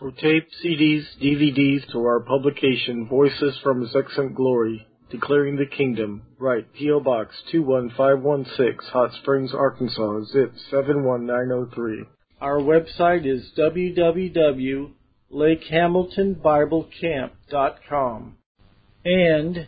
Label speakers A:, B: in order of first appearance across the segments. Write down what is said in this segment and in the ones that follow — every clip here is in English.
A: For tape, CDs, DVDs, to our publication, Voices from His Excellent Glory, Declaring the Kingdom, write P.O. Box 21516, Hot Springs, Arkansas, zip 71903. Our website is www.lakehamiltonbiblecamp.com and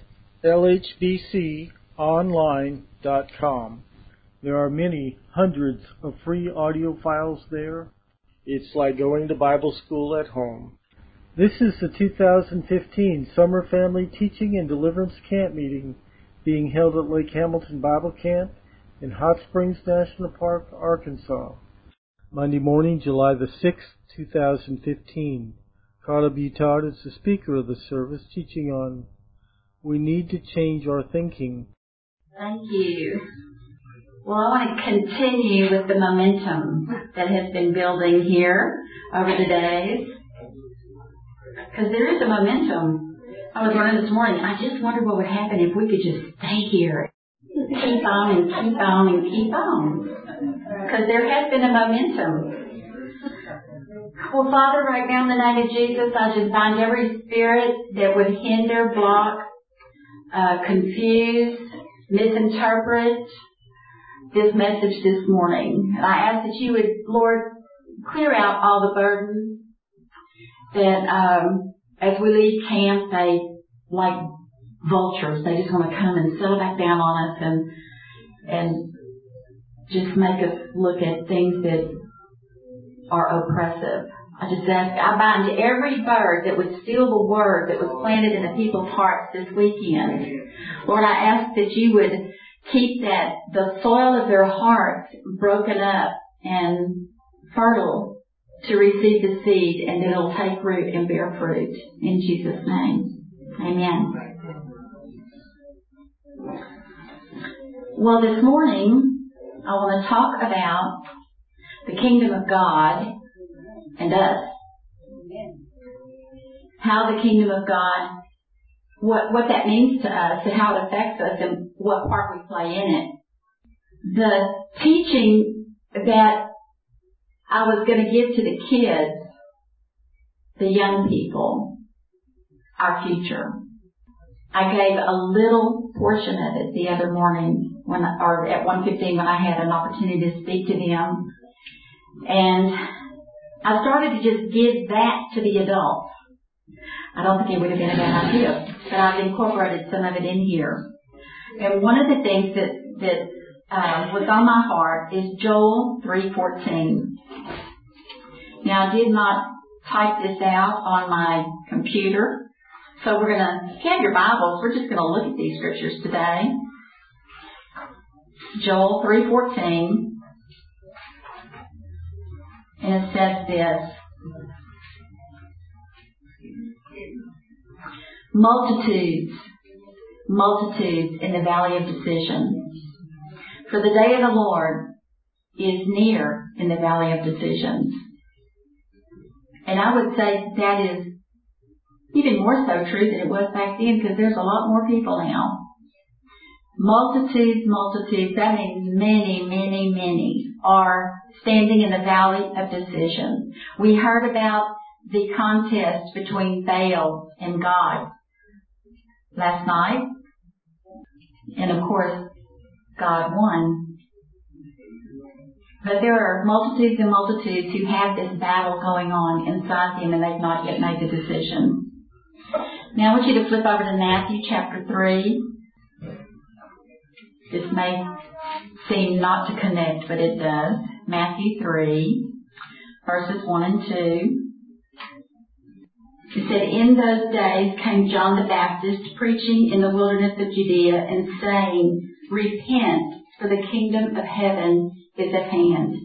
A: lhbconline.com. There are many hundreds of free audio files there. It's like going to Bible school at home. This is the 2015 Summer Family Teaching and Deliverance Camp Meeting being held at Lake Hamilton Bible Camp in Hot Springs National Park, Arkansas. Monday morning, July the 6th, 2015. Carla B. Todd is the speaker of the service, teaching on We Need to Change Our Thinking.
B: Thank you. Well, I want to continue with the momentum that has been building here over the days. Because there is a momentum. I was learning this morning, I just wondered what would happen if we could just stay here. Keep on and keep on and keep on. Because there has been a momentum. Well, Father, right now in the name of Jesus, I just bind every spirit that would hinder, block, confuse, misinterpret this message this morning. And I ask that you would, Lord, clear out all the burdens that as we leave camp, they, like vultures, they just want to come and settle back down on us and just make us look at things that are oppressive. I just ask, I bind every bird that would steal the word that was planted in the people's hearts this weekend. Lord, I ask that you would keep the soil of their hearts broken up and fertile to receive the seed, and it'll take root and bear fruit. In Jesus' name. Amen. Well, this morning, I want to talk about the kingdom of God and us. How the kingdom of God, what that means to us and how it affects us and what part we play in it. The teaching that I was going to give to the kids, the young people, our future. I gave a little portion of it the other morning at 1:15 when I had an opportunity to speak to them. And I started to just give that to the adults. I don't think it would have been a bad idea, but I've incorporated some of it in here. And one of the things that was on my heart is Joel 3:14. Now, I did not type this out on my computer, so we're going to, if you have your Bibles, we're just going to look at these scriptures today. Joel 3:14, and it says this: multitudes in the valley of decision. For the day of the Lord is near in the valley of decisions. And I would say that is even more so true than it was back then, because there's a lot more people now. Multitudes, that means many are standing in the valley of decision. We heard about the contest between Baal and God last night. And of course, God won. But there are multitudes and multitudes who have this battle going on inside them, and they've not yet made the decision. Now I want you to flip over to Matthew chapter 3. This may seem not to connect, but it does. Matthew 3, verses 1 and 2. It said, In those days came John the Baptist, preaching in the wilderness of Judea, and saying, Repent, for the kingdom of heaven is at hand.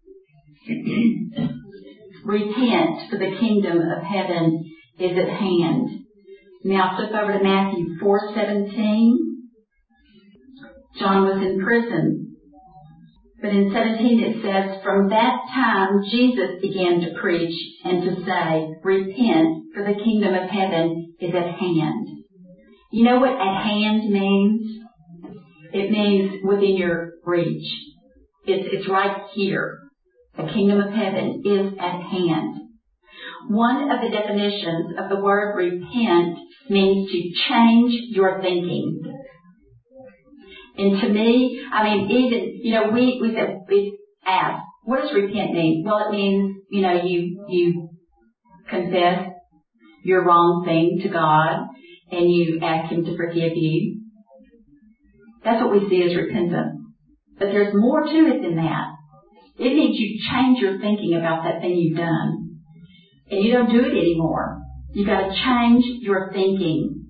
B: Repent, for the kingdom of heaven is at hand. Now flip over to Matthew 4:17. John was in prison. But in 17 it says, From that time Jesus began to preach and to say, Repent, for the kingdom of heaven is at hand. You know what at hand means? It means within your reach. It's right here. The kingdom of heaven is at hand. One of the definitions of the word repent means to change your thinking. And to me, even, we ask, what does repent mean? Well, it means, you confess your wrong thing to God and you ask Him to forgive you. That's what we see as repentance. But there's more to it than that. It means you change your thinking about that thing you've done. And you don't do it anymore. You've got to change your thinking.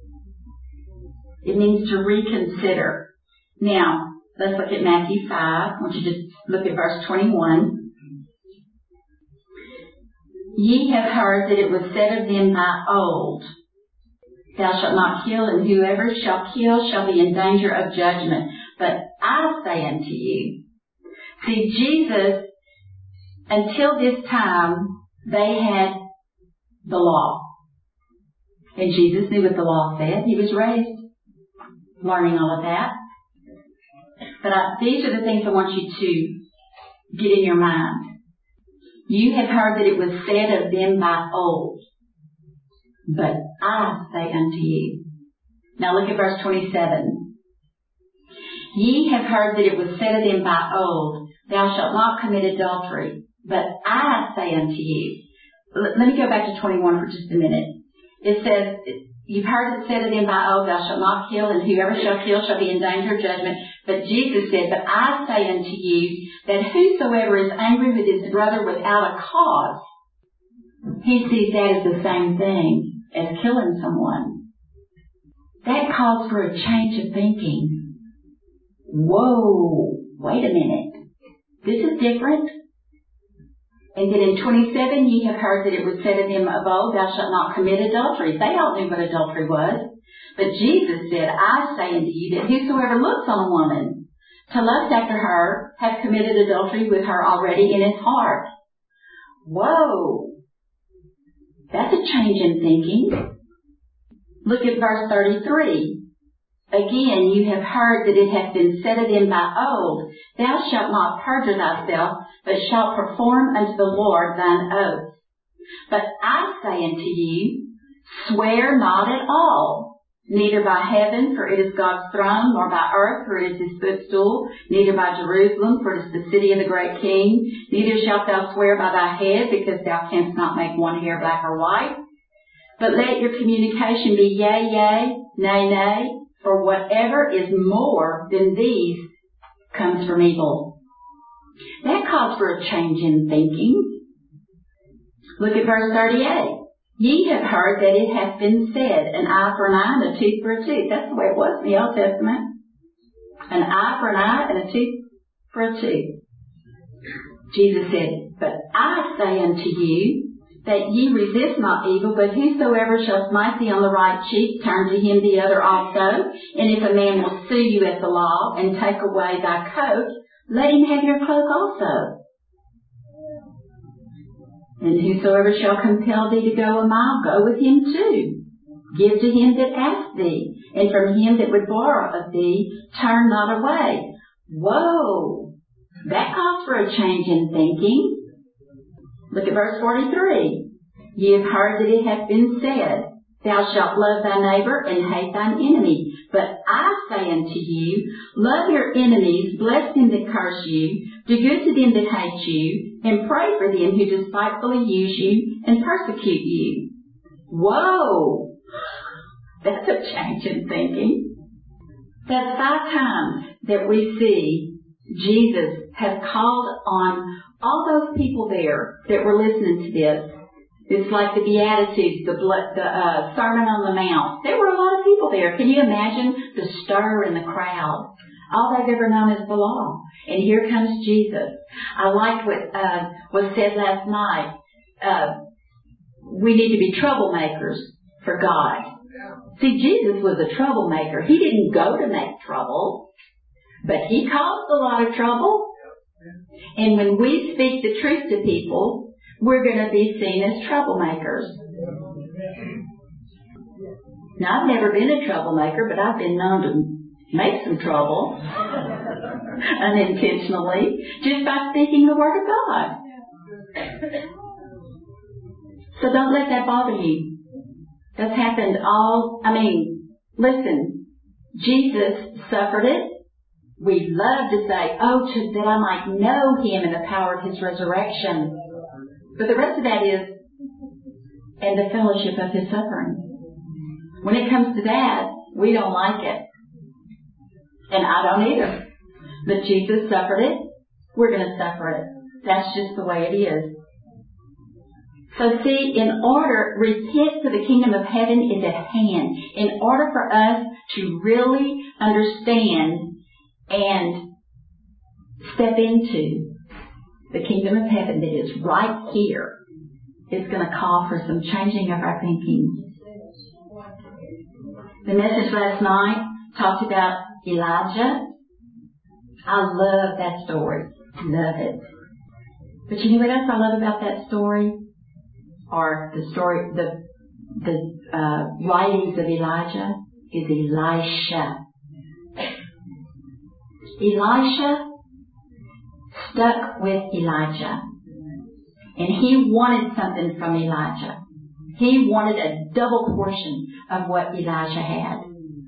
B: It means to reconsider. Now, let's look at Matthew 5. I want you to look at verse 21. Ye have heard that it was said of them by old, Thou shalt not kill, and whoever shall kill shall be in danger of judgment. But I say unto you. See, Jesus, until this time, they had the law. And Jesus knew what the law said. He was raised learning all of that. But these are the things I want you to get in your mind. You have heard that it was said of them by old. But I say unto you. Now look at verse 27. Ye have heard that it was said of them by old, Thou shalt not commit adultery. But I say unto you. Let me go back to 21 for just a minute. It says, You've heard it said of them by old, Thou shalt not kill, and whoever shall kill shall be in danger of judgment. But Jesus said, But I say unto you, that whosoever is angry with his brother without a cause, he sees that as the same thing as killing someone. That calls for a change of thinking. Whoa, wait a minute. This is different. And then in 27, ye have heard that it was said of them of old, Thou shalt not commit adultery. They all knew what adultery was. But Jesus said, I say unto you that whosoever looks on a woman to lust after her hath committed adultery with her already in his heart. Whoa! That's a change in thinking. Look at verse 33. Again, you have heard that it hath been said of them by old, Thou shalt not perjure thyself, but shalt perform unto the Lord thine oath. But I say unto you, swear not at all, neither by heaven, for it is God's throne, nor by earth, for it is His footstool, neither by Jerusalem, for it is the city of the great King, neither shalt thou swear by thy head, because thou canst not make one hair black or white. But let your communication be yea, yea, nay, nay, for whatever is more than these comes from evil. That calls for a change in thinking. Look at verse 38. Ye have heard that it hath been said, an eye for an eye and a tooth for a tooth. That's the way it was in the Old Testament. An eye for an eye and a tooth for a tooth. Jesus said, But I say unto you, that ye resist not evil, but whosoever shall smite thee on the right cheek, turn to him the other also. And if a man will sue you at the law, and take away thy coat, let him have your cloak also. And whosoever shall compel thee to go a mile, go with him too. Give to him that asks thee, and from him that would borrow of thee, turn not away. Whoa! That calls for a change in thinking. Look at verse 43. Ye have heard that it hath been said, Thou shalt love thy neighbor and hate thine enemy. But I say unto you, love your enemies, bless them that curse you, do good to them that hate you, and pray for them who despitefully use you and persecute you. Whoa! That's a change in thinking. That's 5 times that we see Jesus has called on all those people there that were listening to this. It's like the Beatitudes, the Sermon on the Mount. There were a lot of people there. Can you imagine the stir in the crowd? All they've ever known is the law. And here comes Jesus. I liked what was said last night. We need to be troublemakers for God. See, Jesus was a troublemaker. He didn't go to make trouble, but He caused a lot of trouble. And when we speak the truth to people, we're going to be seen as troublemakers. Now, I've never been a troublemaker, but I've been known to make some trouble unintentionally just by speaking the Word of God. So don't let that bother you. That's happened listen, Jesus suffered it. We love to say, that I might know Him and the power of His resurrection. But the rest of that is, and the fellowship of His suffering. When it comes to that, we don't like it. And I don't either. But Jesus suffered it. We're going to suffer it. That's just the way it is. So see, repent for the kingdom of heaven is at hand. In order for us to really understand and step into the kingdom of heaven that is right here, it's going to call for some changing of our thinking. The message last night talked about Elijah. I love that story. Love it. But you know what else I love about that story? Or the story, the writings of Elijah is Elisha. Elisha stuck with Elijah. And he wanted something from Elijah. He wanted a double portion of what Elijah had.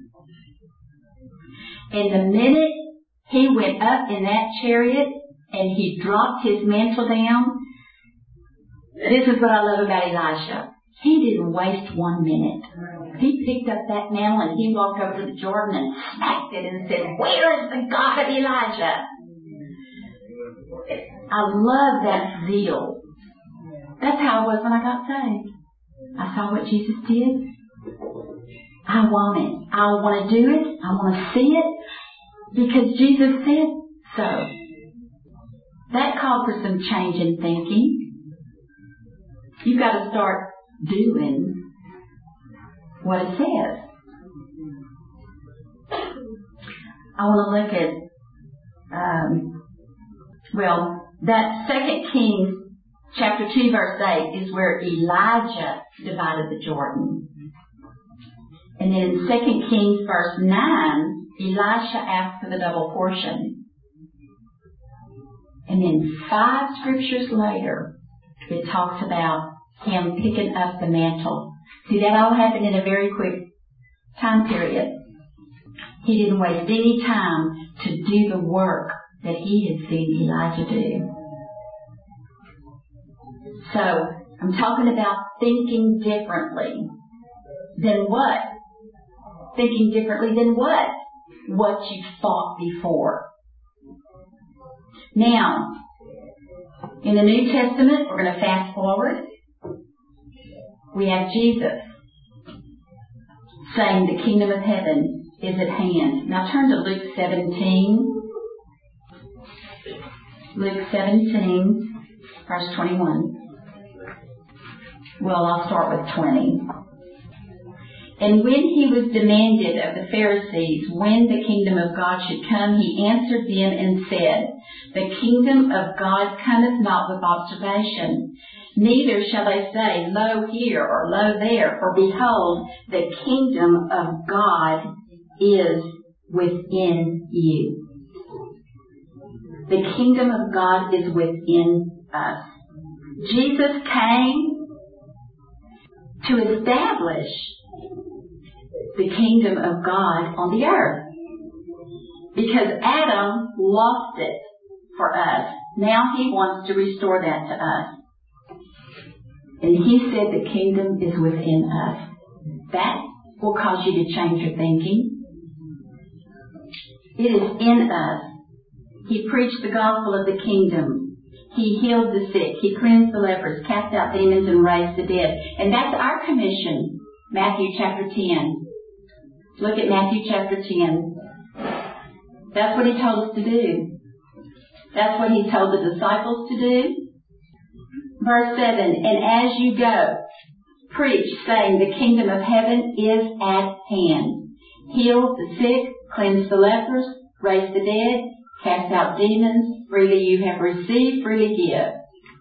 B: And the minute he went up in that chariot and he dropped his mantle down, this is what I love about Elisha. He didn't waste 1 minute. He picked up that mantle and he walked over to the Jordan and smacked it and said, "Where is the God of Elijah?" I love that zeal. That's how I was when I got saved. I saw what Jesus did. I want it. I want to do it. I want to see it because Jesus said so. That called for some change in thinking. You've got to start doing what it says. I want to look at, that 2 Kings chapter 2 verse 8 is where Elijah divided the Jordan. And then in 2 Kings verse 9, Elisha asked for the double portion. And then 5 scriptures later, it talks about him picking up the mantle. See, that all happened in a very quick time period. He didn't waste any time to do the work that he had seen Elijah do. So, I'm talking about thinking differently. Than what? Thinking differently than what? What you thought before. Now, in the New Testament, we're going to fast forward. We have Jesus saying the kingdom of heaven is at hand. Now turn to Luke 17. Luke 17, verse 21. Well, I'll start with 20. And when he was demanded of the Pharisees when the kingdom of God should come, he answered them and said, "The kingdom of God cometh not with observation. Neither shall they say, Lo here or Lo there, for behold, the kingdom of God is within you." The kingdom of God is within us. Jesus came to establish the kingdom of God on the earth. Because Adam lost it for us. Now he wants to restore that to us. And he said the kingdom is within us. That will cause you to change your thinking. It is in us. He preached the gospel of the kingdom. He healed the sick. He cleansed the lepers, cast out demons, and raised the dead. And that's our commission. Matthew chapter 10. Look at Matthew chapter 10. That's what he told us to do. That's what he told the disciples to do. Verse 7, "And as you go, preach, saying the kingdom of heaven is at hand. Heal the sick, cleanse the lepers, raise the dead, cast out demons. Freely you have received, freely give."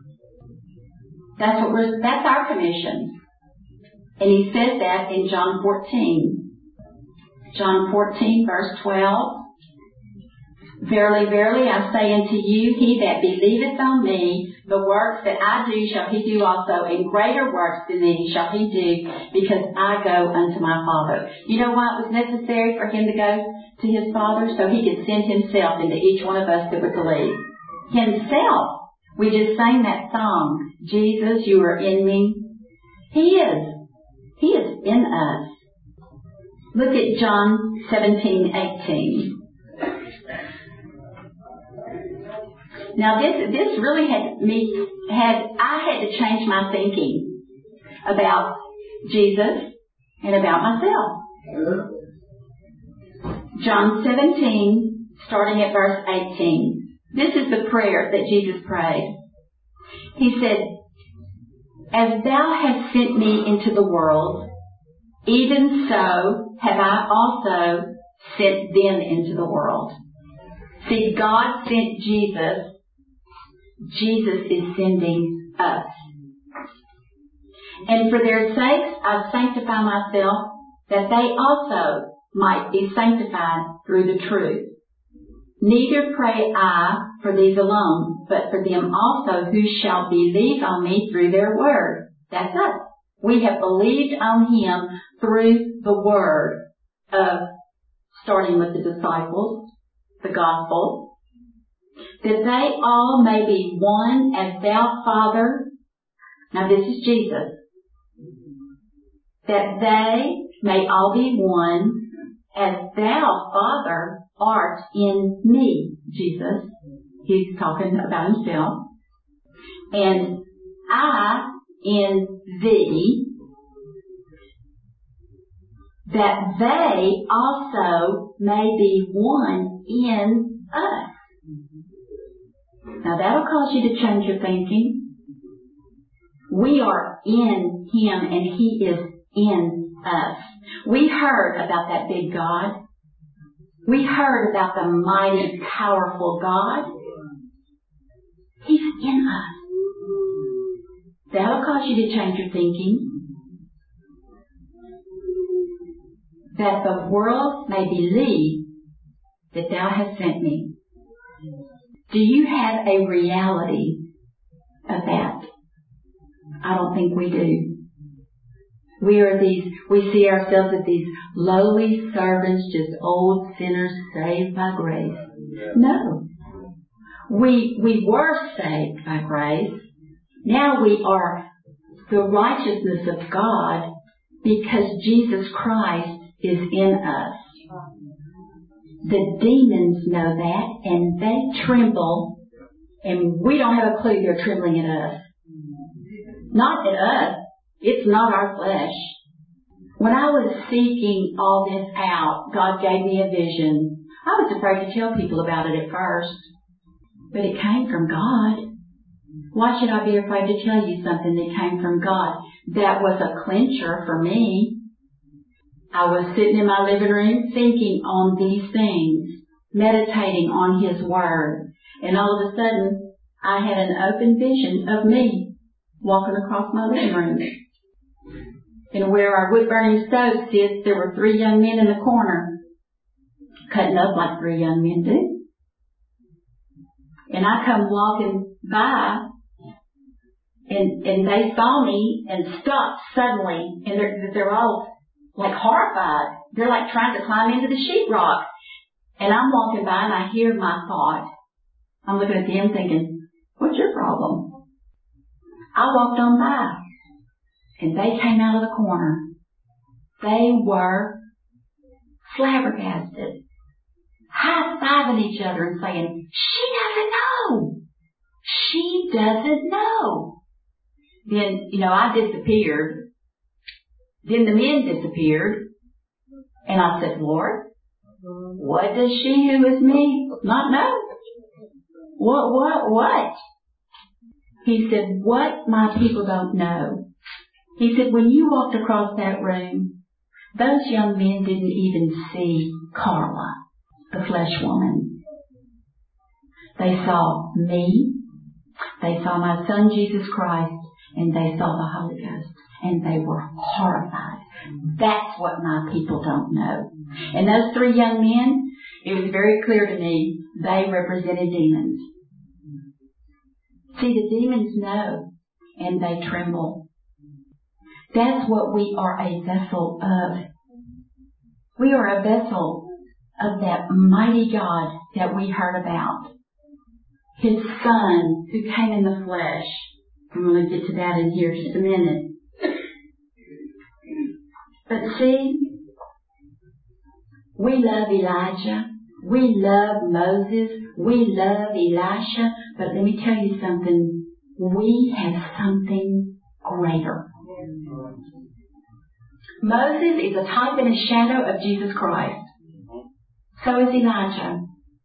B: That's our commission. And he says that in John 14. John 14, verse 12. "Verily, verily, I say unto you, he that believeth on me, The works that I do shall he do also, and greater works than these shall he do, because I go unto my Father. You know why it was necessary for him to go to his Father? So he could send himself into each one of us that would believe. Himself. We just sang that song, Jesus, you are in me. He is. He is in us. Look at John 17:18. Now this really I had to change my thinking about Jesus and about myself. John 17, starting at verse 18. This is the prayer that Jesus prayed. He said, as thou hast sent me into the world, even so have I also sent them into the world. See, God sent Jesus. Jesus is sending us. And for their sakes I sanctify myself, that they also might be sanctified through the truth. Neither pray I for these alone, but for them also who shall believe on me through their word. That's us. We have believed on him through the word of, starting with the disciples, the gospel, that they all may be one as thou, Father. Now this is Jesus. That they may all be one as thou, Father, art in me, Jesus. He's talking about himself. And I in thee, that they also may be one in us. Now that'll cause you to change your thinking. We are in him and he is in us. We heard about that big God. We heard about the mighty, powerful God. He's in us. That'll cause you to change your thinking. That the world may believe that thou hast sent me. Do you have a reality of that? I don't think we do. We see ourselves as these lowly servants, just old sinners saved by grace. No. We were saved by grace. Now we are the righteousness of God because Jesus Christ is in us. The demons know that and they tremble, and we don't have a clue they're trembling at us. Not at us. It's not our flesh. When I was seeking all this out, God gave me a vision. I was afraid to tell people about it at first, but it came from God. Why should I be afraid to tell you something that came from God? That was a clincher for me. I was sitting in my living room thinking on these things, meditating on his word, and all of a sudden I had an open vision of me walking across my living room. And where our wood-burning stove sits, there were 3 young men in the corner, cutting up like 3 young men do. And I come walking by, and they saw me and stopped suddenly, and they're all like horrified. They're like trying to climb into the sheetrock. And I'm walking by and I hear my thought. I'm looking at them thinking, what's your problem? I walked on by and they came out of the corner. They were flabbergasted, high-fiving each other and saying, she doesn't know. She doesn't know. Then, I disappeared. Then the men disappeared. And I said, Lord, what does she who is me not know? What? He said, what my people don't know. He said, when you walked across that room, those young men didn't even see Carla, the flesh woman. They saw me, they saw my son Jesus Christ, and they saw the Holy Ghost, and they were horrified. That's what my people don't know. And those 3 young men, it was very clear to me, they represented demons. See, the demons know, and they tremble. That's what we are a vessel of. We are a vessel of that mighty God that we heard about. His Son who came in the flesh. I'm going to get to that in here in just a minute. But see, we love Elijah. We love Moses. We love Elisha. But let me tell you something. We have something greater. Moses is a type and a shadow of Jesus Christ. So is Elijah.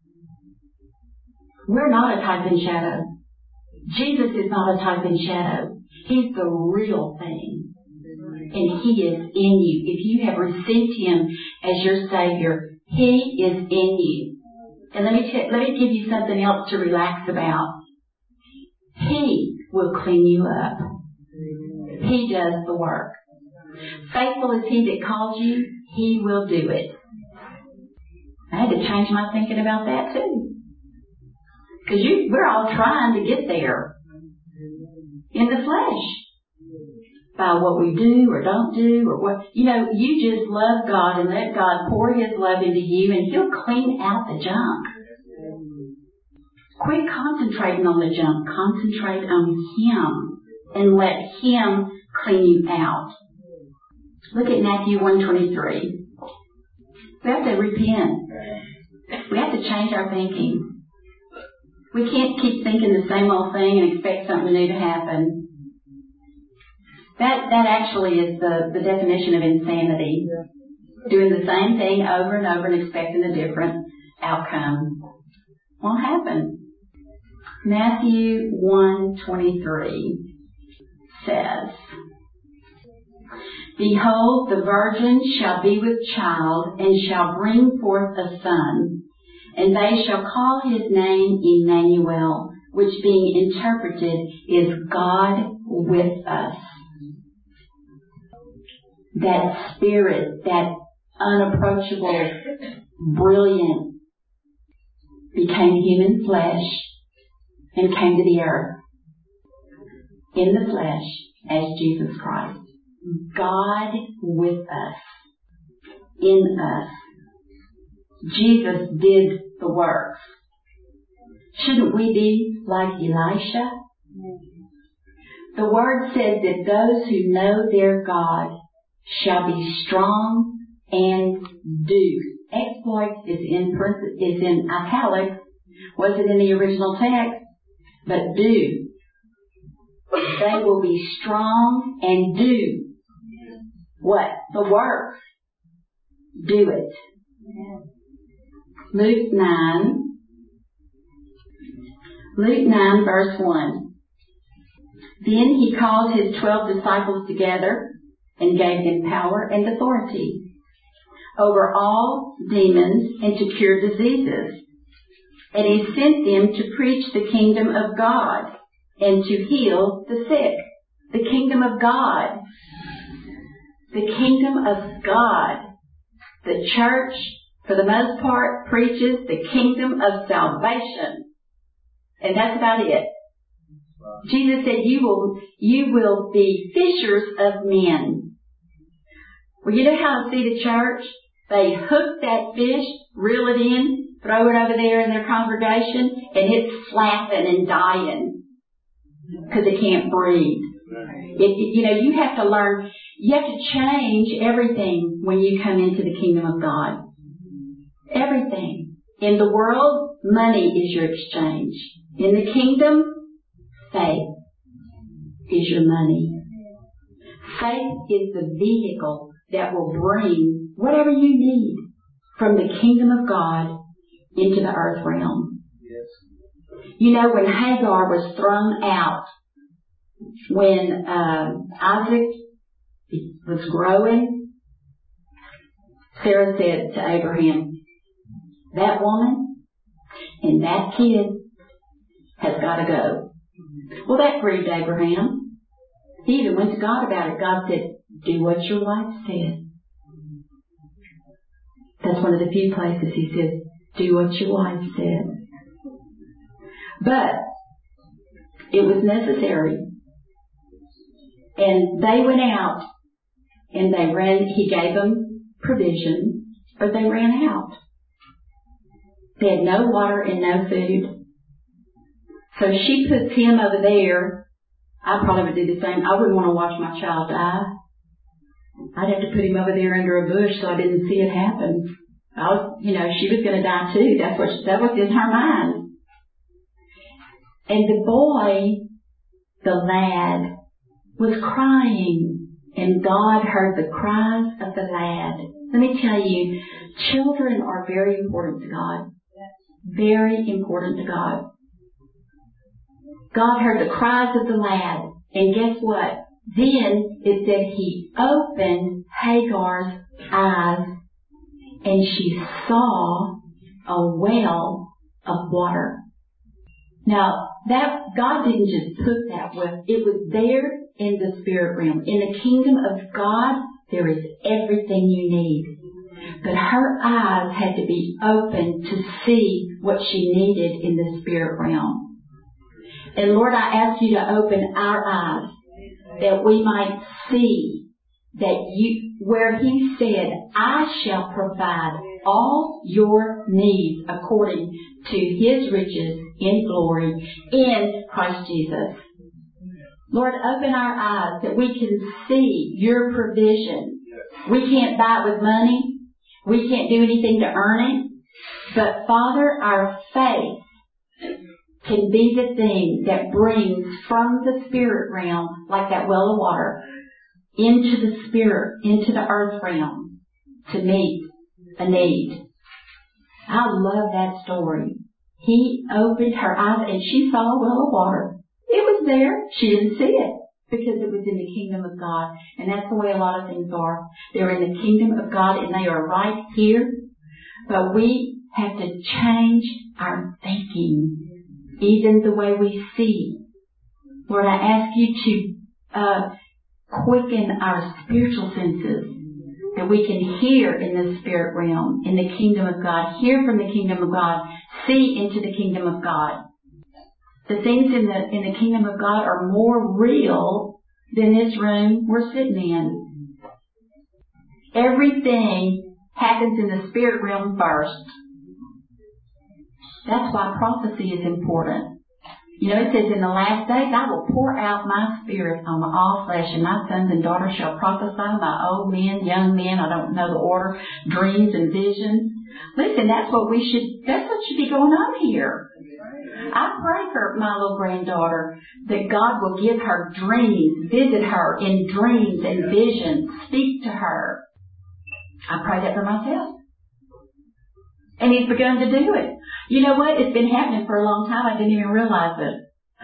B: We're not a type and shadow. Jesus is not a type and shadow. He's the real thing. And He is in you. If you have received Him as your Savior, He is in you. And let me give you something else to relax about. He will clean you up. He does the work. Faithful is He that calls you, He will do it. I had to change my thinking about that too. Because we're all trying to get there in the flesh. By what we do or don't do or what, you just love God and let God pour His love into you and He'll clean out the junk. Quit concentrating on the junk. Concentrate on Him and let Him clean you out. Look at Matthew 1:23. We have to repent. We have to change our thinking. We can't keep thinking the same old thing and expect something new to happen. That actually is the definition of insanity. Doing the same thing over and over and expecting a different outcome. Won't happen. Matthew 1:23 says, Behold, the virgin shall be with child, and shall bring forth a son, and they shall call his name Emmanuel, which being interpreted is God with us. That Spirit, that unapproachable, brilliant, became human flesh and came to the earth in the flesh as Jesus Christ. God with us, in us. Jesus did the works. Shouldn't we be like Elisha? The Word says that those who know their God shall be strong and do. Exploits is in italics. Wasn't in the original text, but do. They will be strong and do what? The work. Do it. Luke 9 verse 1. Then He called His 12 disciples together and gave them power and authority over all demons and to cure diseases. And He sent them to preach the kingdom of God and to heal the sick. The kingdom of God. The kingdom of God. The church, for the most part, preaches the kingdom of salvation. And that's about it. Jesus said, you will be fishers of men. Well, you know how to see the church? They hook that fish, reel it in, throw it over there in their congregation, and it's flapping and dying because it can't breathe. You have to learn, you have to change everything when you come into the kingdom of God. Everything. In the world, money is your exchange. In the kingdom, faith is your money. Faith is the vehicle that will bring whatever you need from the kingdom of God into the earth realm. Yes. When Hagar was thrown out, when Isaac was growing, Sarah said to Abraham, that woman and that kid has got to go. Well, that grieved Abraham. He even went to God about it. God said, do what your wife said. That's one of the few places He says, do what your wife said. But It was necessary. And they went out and he gave them provision, but they ran out. They had no water and no food. So she puts him over there. I probably would do the same. I wouldn't want to watch my child die. I'd have to put him over there under a bush so I didn't see it happen. She was going to die too. That was in her mind. And the boy, the lad, was crying, and God heard the cries of the lad. Let me tell you, children are very important to God. Very important to God. God heard the cries of the lad, and guess what? Then it said he opened Hagar's eyes, and she saw a well of water. Now, God didn't just put that well. It was there in the spirit realm. In the kingdom of God, there is everything you need. But her eyes had to be open to see what she needed in the spirit realm. And Lord, I ask you to open our eyes that we might see that where he said, I shall provide all your needs according to his riches in glory in Christ Jesus. Lord, open our eyes that we can see your provision. We can't buy it with money. We can't do anything to earn it. But Father, our faith can be the thing that brings from the spirit realm, like that well of water, into the spirit, into the earth realm to meet a need. I love that story. He opened her eyes and she saw a well of water. It was there. She didn't see it because it was in the kingdom of God. And that's the way a lot of things are. They're in the kingdom of God and they are right here. But we have to change our thinking, even the way we see. Lord, I ask you to quicken our spiritual senses, that we can hear in the spirit realm, in the kingdom of God, hear from the kingdom of God, see into the kingdom of God. The things in the kingdom of God are more real than this room we're sitting in. Everything happens in the spirit realm first. That's why prophecy is important. You know, it says in the last days, I will pour out my spirit on all flesh, and my sons and daughters shall prophesy, my old men, young men, I don't know the order, dreams and visions. Listen, that's what should be going on here. I pray for my little granddaughter that God will give her dreams, visit her in dreams and visions, speak to her. I pray that for myself. And He's begun to do it. You know what? It's been happening for a long time. I didn't even realize it.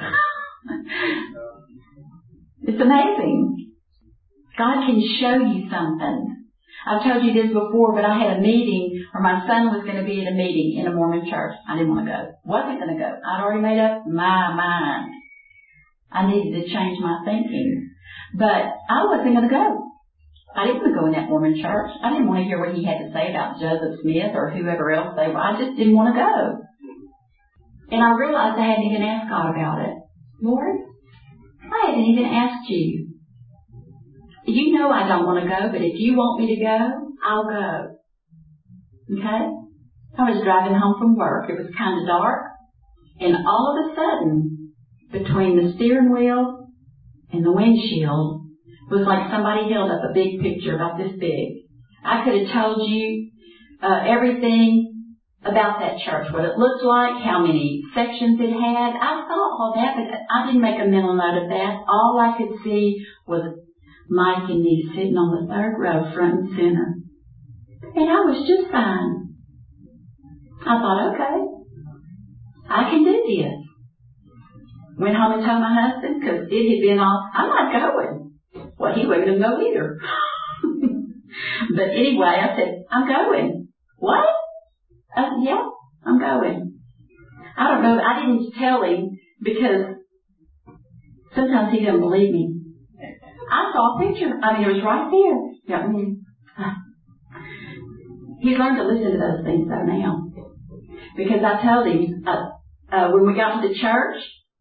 B: It's amazing. God can show you something. I've told you this before, but I had a meeting, or my son was going to be at a meeting in a Mormon church. I didn't want to go. Wasn't going to go. I'd already made up my mind. I needed to change my thinking. But I wasn't going to go. I didn't want to go in that Mormon church. I didn't want to hear what he had to say about Joseph Smith or whoever else they were. I just didn't want to go. And I realized I hadn't even asked God about it. Lord, I hadn't even asked you. You know I don't want to go, but if you want me to go, I'll go. Okay? I was driving home from work. It was kind of dark. And all of a sudden, between the steering wheel and the windshield, was like somebody held up a big picture about this big. I could have told you everything about that church, what it looked like, how many sections it had. I saw all that, but I didn't make a mental note of that. All I could see was Mike and me sitting on the third row, front and center. And I was just fine. I thought, okay, I can do this. Went home and told my husband, because it had been off, I'm not going. Well, he wasn't going to go either. But anyway, I said, I'm going. What? I said, yeah, I'm going. I don't know. I didn't tell him because sometimes he doesn't believe me. I saw a picture. I mean, it was right there. Yeah. He's learned to listen to those things though now. Because I told him, when we got to the church,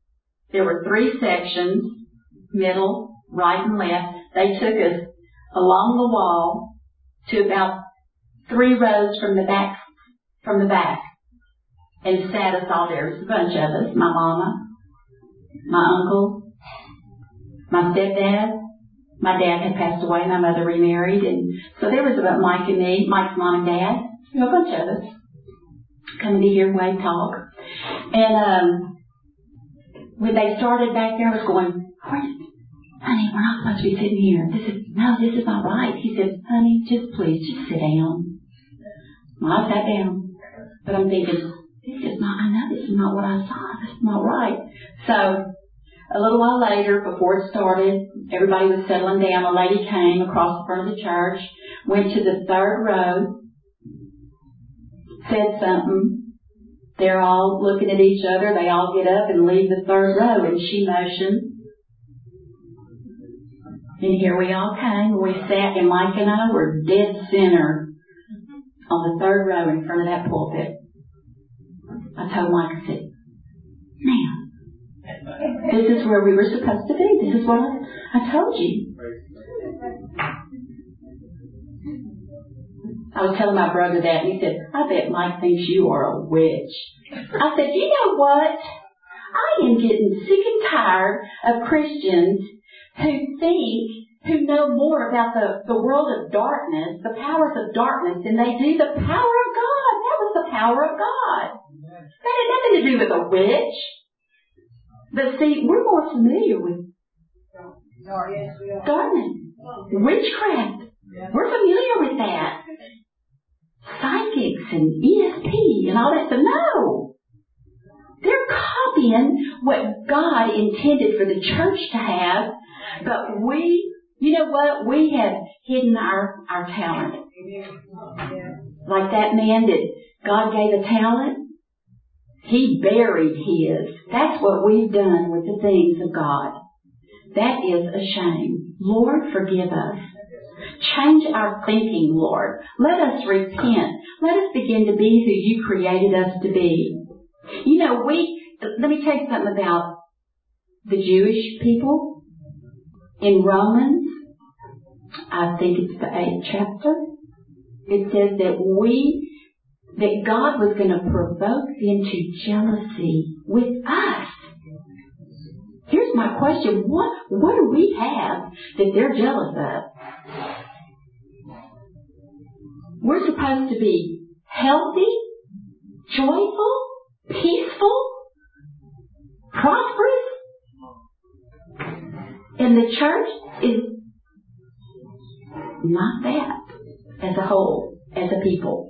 B: There were 3 sections, middle, right, and left. They took us along the wall to about 3 rows from the back, and sat us all there. There was a bunch of us, my mama, my uncle, my stepdad. My dad had passed away, my mother remarried, and so there was about Mike and me, Mike's mom and dad, a bunch of us, coming to hear Wade talk. And when they started back there, I was going, honey, we're not supposed to be sitting here. This is not right. He said, honey, please sit down. Well, I sat down, but I'm thinking, this is not what I saw. This is not right. So, a little while later, before it started, everybody was settling down. A lady came across the front of the church, went to the 3rd row, said something. They're all looking at each other. They all get up and leave the 3rd row, and she motioned. And here we all came. We sat, and Mike and I were dead center on the 3rd row in front of that pulpit. I told Mike, I said, now, this is where we were supposed to be. This is what I told you. I was telling my brother that, and he said, I bet Mike thinks you are a witch. I said, you know what? I am getting sick and tired of Christians who know more about the world of darkness, the powers of darkness, than they do the power of God. That was the power of God. That had nothing to do with a witch. But see, we're more familiar with darkness, witchcraft. We're familiar with that. Psychics and ESP and all that stuff. No! They're copying what God intended for the church to have, but you know what? We have hidden our talent. Like that man that God gave a talent, he buried his. That's what we've done with the things of God. That is a shame. Lord, forgive us. Change our thinking, Lord. Let us repent. Let us begin to be who you created us to be. You know, let me tell you something about the Jewish people. In Romans, I think it's the 8th chapter, it says that God was going to provoke them to jealousy with us. Here's my question. What do we have that they're jealous of? We're supposed to be healthy, joyful, peaceful, prosperous. And the church is not that as a whole, as a people.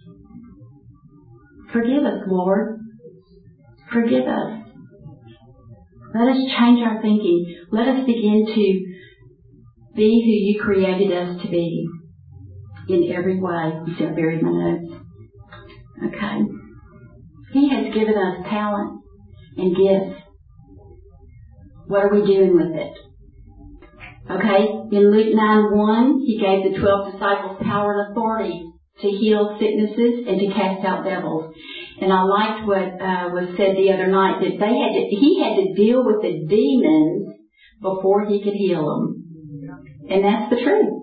B: Forgive us, Lord. Forgive us. Let us change our thinking. Let us begin to be who you created us to be in every way. You see, I buried my notes. Okay. He has given us talent and gifts. What are we doing with it? Okay. In Luke 9:1, he gave the 12 disciples power and authority to heal sicknesses and to cast out devils. And I liked what was said the other night, that he had to deal with the demons before he could heal them. And that's the truth.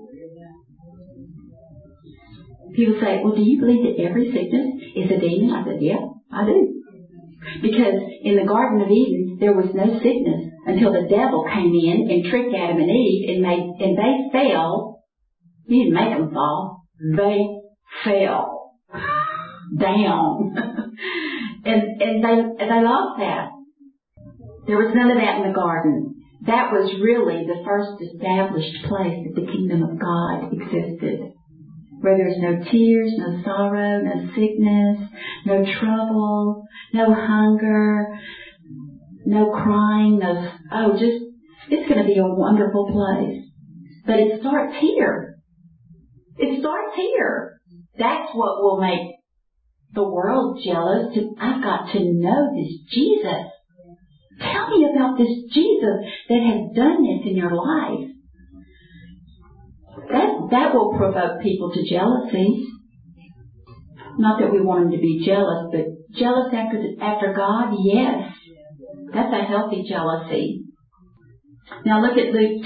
B: People say, well, do you believe that every sickness is a demon? I said, yeah, I do. Because in the Garden of Eden, there was no sickness until the devil came in and tricked Adam and Eve and they fell. He didn't make them fall. They fell down. and they lost that. There was none of that in the garden. That was really the first established place that the kingdom of God existed. Where there's no tears, no sorrow, no sickness, no trouble, no hunger, no crying, it's going to be a wonderful place. But it starts here. It starts here. That's what will make the world jealous. I've got to know this Jesus. Tell me about this Jesus that has done this in your life. That will provoke people to jealousy. Not that we want them to be jealous, but jealous after God, yes. That's a healthy jealousy. Now look at Luke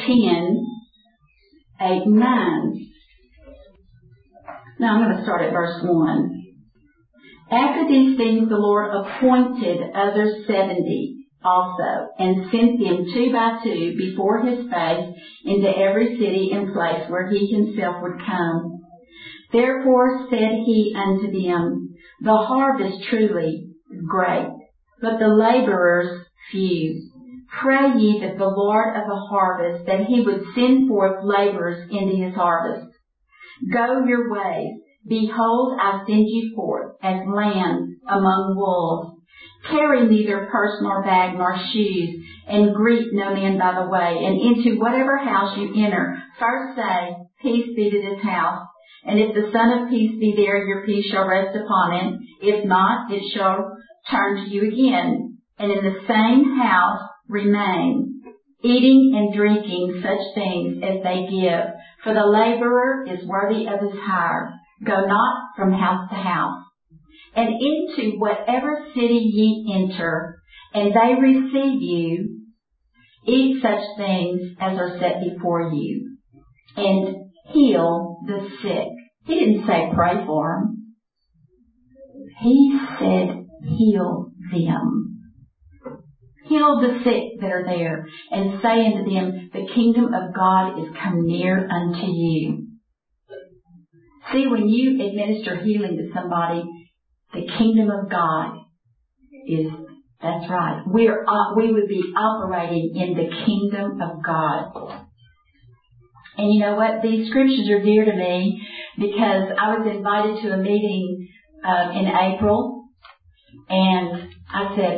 B: 10:8-9. Now I'm going to start at verse 1. After these things the Lord appointed other 70 also, and sent them 2 by 2 before his face into every city and place where he himself would come. Therefore said he unto them, the harvest truly is great, but the laborers few. Pray ye that the Lord of the harvest, that he would send forth laborers into his harvest. Go your ways. Behold, I send you forth as lambs among wolves. Carry neither purse nor bag nor shoes, and greet no man by the way. And into whatever house you enter, first say, peace be to this house. And if the Son of Peace be there, your peace shall rest upon it. If not, it shall turn to you again. And in the same house remain, eating and drinking such things as they give. For the laborer is worthy of his hire. Go not from house to house. And into whatever city ye enter, and they receive you, eat such things as are set before you, and heal the sick. He didn't say pray for them. He said heal them. Heal the sick that are there, and say unto them, the kingdom of God is come near unto you. See, when you administer healing to somebody, the kingdom of God is, that's right. We would be operating in the kingdom of God. And you know what? These scriptures are dear to me because I was invited to a meeting in April, and I said,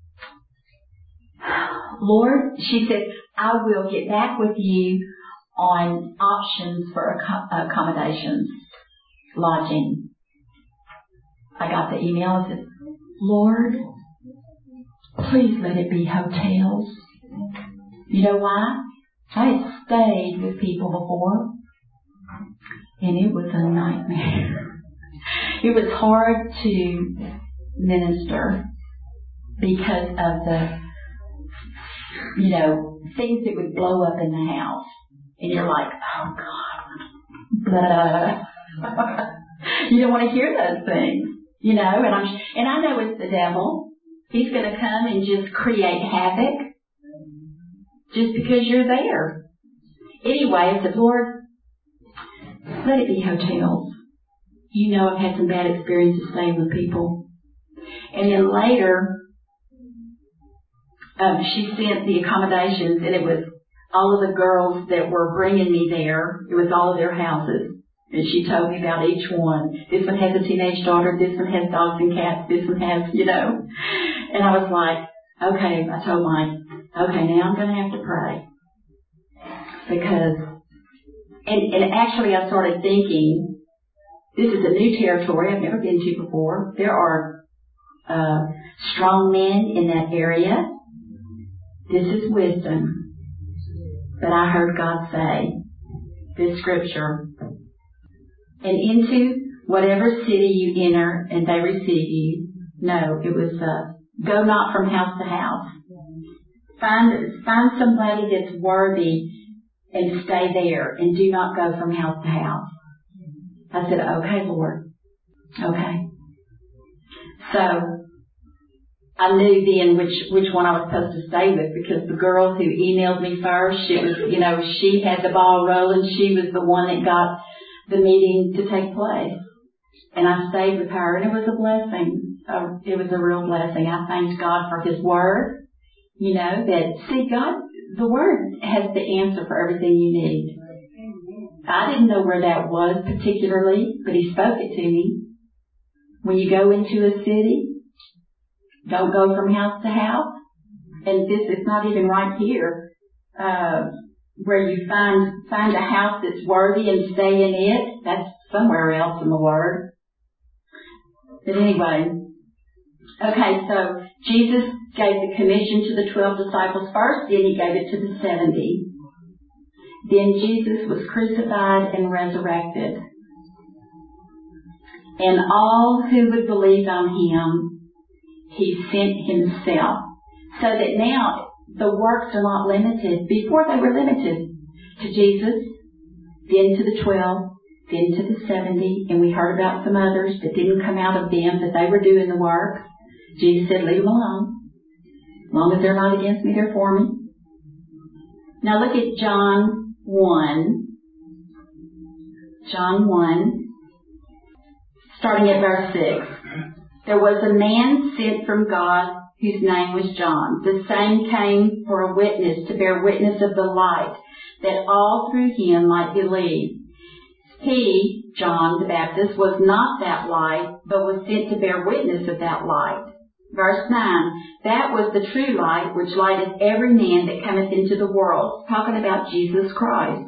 B: Lord, she said, I will get back with you on options for accommodations, lodging. I got the email and said, Lord, please let it be hotels. You know why? I had stayed with people before, and it was a nightmare. It was hard to minister because of the, things that would blow up in the house. And you're like, oh God, blah. You don't want to hear those things, and I know it's the devil. He's going to come and just create havoc just because you're there. Anyway, I said, Lord, let it be hotels. I've had some bad experiences staying with people. And then later, she sent the accommodations, and it was all of the girls that were bringing me there. It was all of their houses. And she told me about each one. This one has a teenage daughter. This one has dogs and cats. This one has, And I was like, okay, I told Mike, okay, now I'm going to have to pray. Because, and actually I started thinking, this is a new territory I've never been to before. There are strong men in that area. This is wisdom. But I heard God say, this scripture, and into whatever city you enter and they receive you. No, it was go not from house to house. Find somebody that's worthy and stay there, and do not go from house to house. I said, okay, Lord. Okay. So I knew then which one I was supposed to stay with, because the girl who emailed me first, she was, she had the ball rolling. She was the one that got the meeting to take place. And I stayed with her, and it was a blessing. It was a real blessing. I thanked God for His Word. God, the Word has the answer for everything you need. I didn't know where that was particularly, but He spoke it to me. When you go into a city, don't go from house to house. And this is not even right here, where you find a house that's worthy and stay in it. That's somewhere else in the Word. But anyway, okay, so Jesus gave the commission to the 12 disciples first, then He gave it to the 70. Then Jesus was crucified and resurrected. And all who would believe on Him, He sent Himself. So that now the works are not limited. Before they were limited to Jesus, then to the 12, then to the 70, and we heard about some others that didn't come out of them, that they were doing the work. Jesus said, leave them alone. As long as they're not against me, they're for me. Now look at John 1. John 1, starting at verse 6. There was a man sent from God whose name was John. The same came for a witness, to bear witness of the light, that all through him might believe. He, John the Baptist, was not that light, but was sent to bear witness of that light. Verse 9, that was the true light, which lighteth every man that cometh into the world. Talking about Jesus Christ.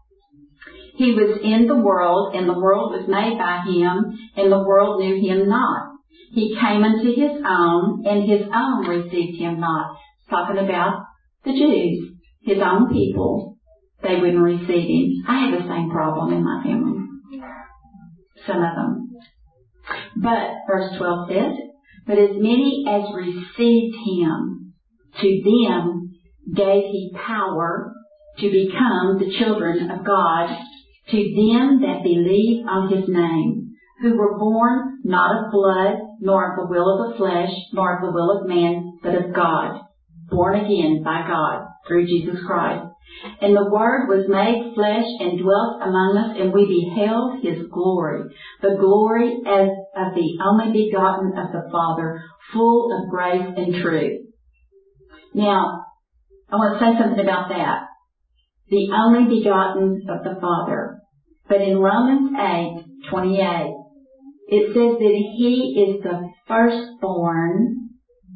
B: He was in the world, and the world was made by him, and the world knew him not. He came unto his own, and his own received him not. Talking about the Jews, his own people. They wouldn't receive him. I have the same problem in my family. Some of them. But, verse 12 says, but as many as received him, to them gave he power to become the children of God, to them that believe on his name, who were born not of blood, nor of the will of the flesh, nor of the will of man, but of God, born again by God through Jesus Christ. And the Word was made flesh and dwelt among us, and we beheld his glory, the glory as of the only begotten of the Father, full of grace and truth. Now, I want to say something about that. The only begotten of the Father. But in Romans 8:28, it says that he is the firstborn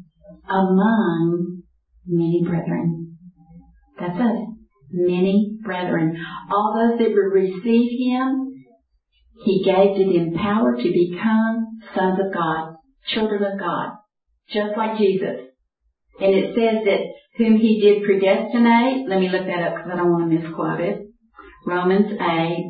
B: among many brethren. That's us. Many brethren. All those that would receive him, he gave to them power to become sons of God, children of God, just like Jesus. And it says that whom he did predestinate, let me look that up because I don't want to misquote it. Romans 8.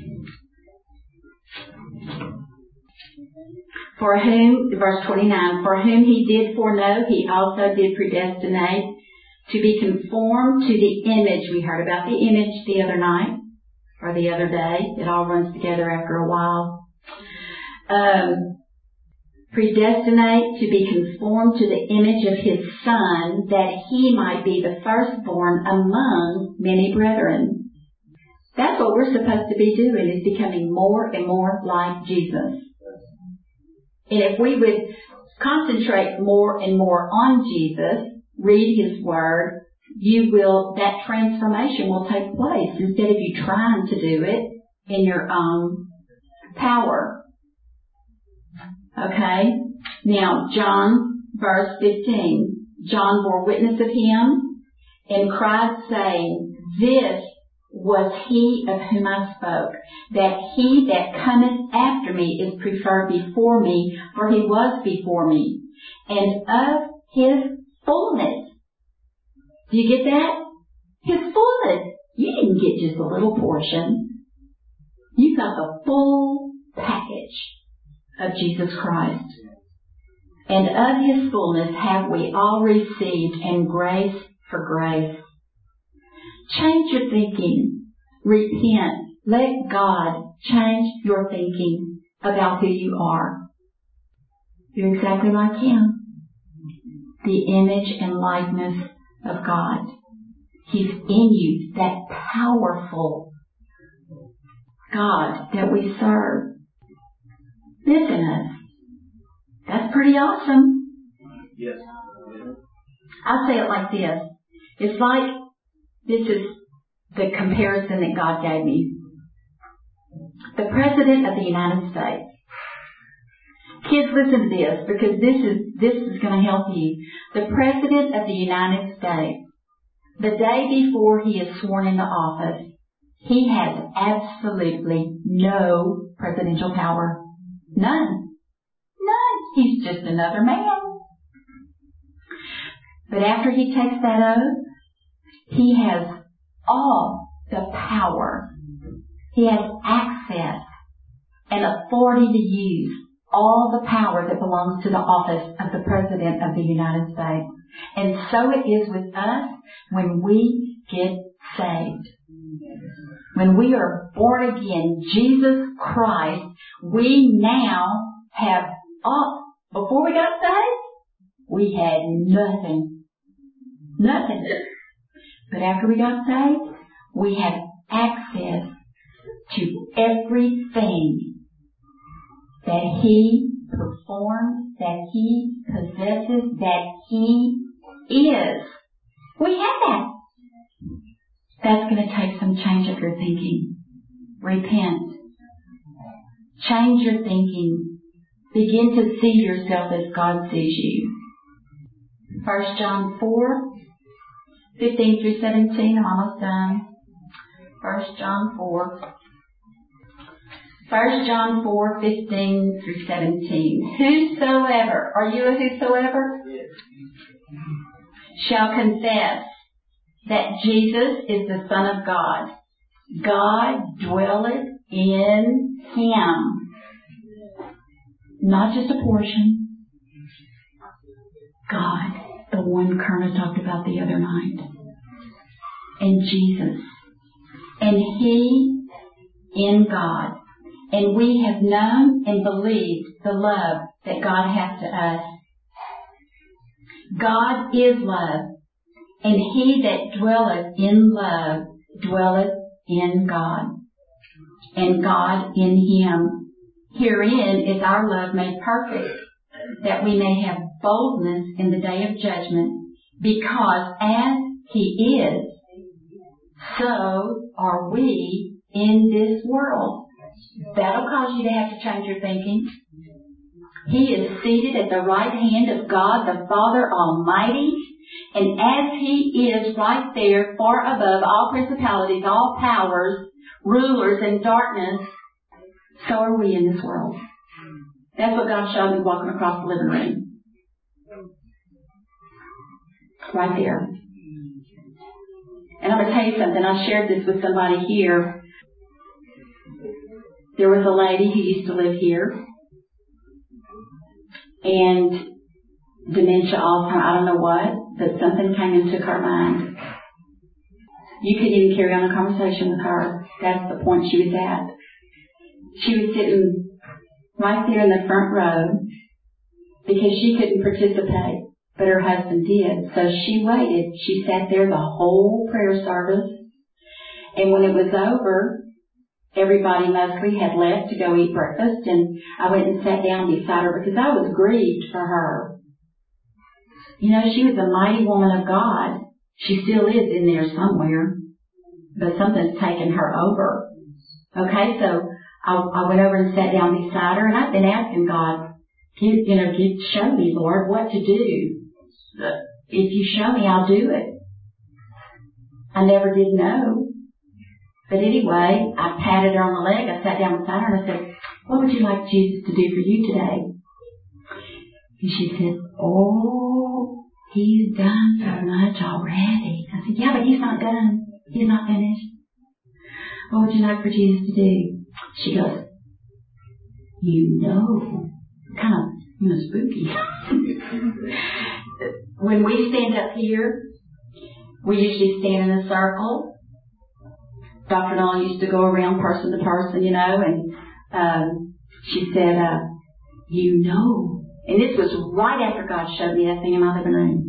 B: For whom, verse 29, for whom he did foreknow, he also did predestinate to be conformed to the image. We heard about the image the other night, or the other day. It all runs together after a while. Predestinate to be conformed to the image of his Son, that he might be the firstborn among many brethren. That's what we're supposed to be doing, is becoming more and more like Jesus. And if we would concentrate more and more on Jesus, read his word, that transformation will take place instead of you trying to do it in your own power. Okay? Now, John, verse 15. John bore witness of him and cried, saying, this was he of whom I spoke, that he that cometh after me is preferred before me, for he was before me. And of his fullness. Do you get that? His fullness. You didn't get just a little portion. You got the full package of Jesus Christ. And of his fullness have we all received, and grace for grace. Change your thinking. Repent. Let God change your thinking about who you are. You're exactly like him. The image and likeness of God. He's in you, that powerful God that we serve. Lives in us. That's pretty awesome.
C: Yes.
B: I'll say it like this. It's like, this is the comparison that God gave me. The President of the United States. Kids, listen to this, because this is going to help you. The President of the United States, the day before he is sworn into office, he has absolutely no presidential power. None. He's just another man. But after he takes that oath, he has all the power. He has access and authority to use all the power that belongs to the office of the President of the United States. And so it is with us when we get saved. When we are born again, Jesus Christ, we now have all. Before we got saved, we had nothing. Nothing. But after we got saved, we have access to everything that He performs, that He possesses, that He is. We have that. That's going to take some change of your thinking. Repent. Change your thinking. Begin to see yourself as God sees you. 1 John 4, 15 through 17. I'm almost done. 1 John 4. 1 John 4, 15 through 17. Whosoever, are you a whosoever?
A: Yes.
B: Shall confess that Jesus is the Son of God. God dwelleth in Him. Not just a portion. God, the one Kerna talked about the other night. And Jesus. And He in God. And we have known and believed the love that God has to us. God is love. And He that dwelleth in love dwelleth in God, and God in Him. Herein is our love made perfect, that we may have boldness in the day of judgment, because as He is, so are we in this world. That'll cause you to have to change your thinking. He is seated at the right hand of God the Father Almighty. And as He is right there, far above all principalities, all powers, rulers, and darkness, so are we in this world. That's what God showed me walking across the living room. Right there. And I'm going to tell you something. I shared this with somebody here. There was a lady who used to live here. And dementia, Alzheimer's, I don't know what, but something came and took her mind. You couldn't even carry on a conversation with her. That's the point she was at. She was sitting right there in the front row because she couldn't participate, but her husband did. So she waited. She sat there the whole prayer service. And when it was over, everybody mostly had left to go eat breakfast, and I went and sat down beside her because I was grieved for her. You know, she was a mighty woman of God. She still is in there somewhere, but something's taken her over. Okay, so I went over and sat down beside her, and I've been asking God, show me, Lord, what to do. If you show me, I'll do it. I never did know. But anyway, I patted her on the leg. I sat down beside her and I said, what would you like Jesus to do for you today? And she said, oh, He's done so much already. I said, yeah, but He's not done. He's not finished. What would you like for Jesus to do? She goes, kind of spooky. When we stand up here, we usually stand in a circle. Dr. Nolan used to go around person to person, and she said, and this was right after God showed me that thing in my living room.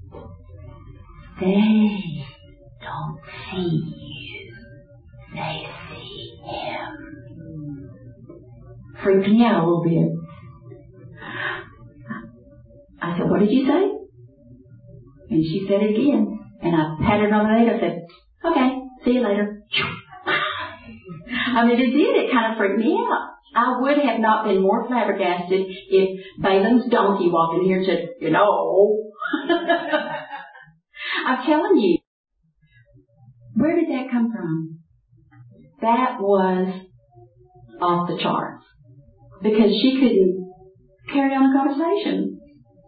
B: They don't see you. They see Him. Freaked me out a little bit. I said, what did you say? And she said it again. And I patted her on the leg. I said, okay, see you later. I mean, it did. It kind of freaked me out. I would have not been more flabbergasted if Balaam's donkey walked in here and said, I'm telling you. Where did that come from? That was off the charts. Because she couldn't carry on a conversation.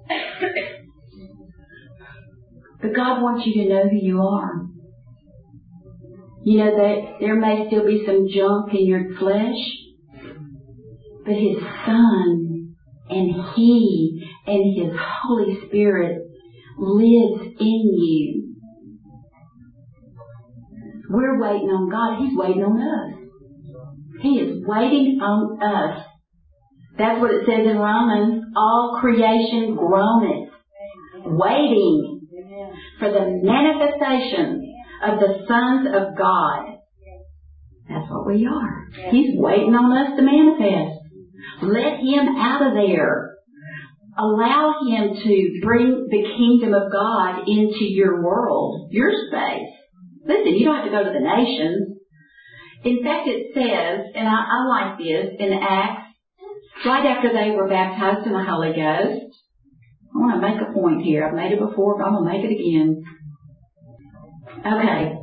B: But God wants you to know who you are. That there may still be some junk in your flesh, but His Son and He and His Holy Spirit lives in you. We're waiting on God. He's waiting on us. He is waiting on us. That's what it says in Romans. All creation groaneth, waiting for the manifestation of the sons of God. That's what we are. He's waiting on us to manifest. Let Him out of there. Allow Him to bring the kingdom of God into your world, your space. Listen, you don't have to go to the nations. In fact, it says, and I like this, in Acts, right after they were baptized in the Holy Ghost. I want to make a point here. I've made it before, but I'm going to make it again. Okay.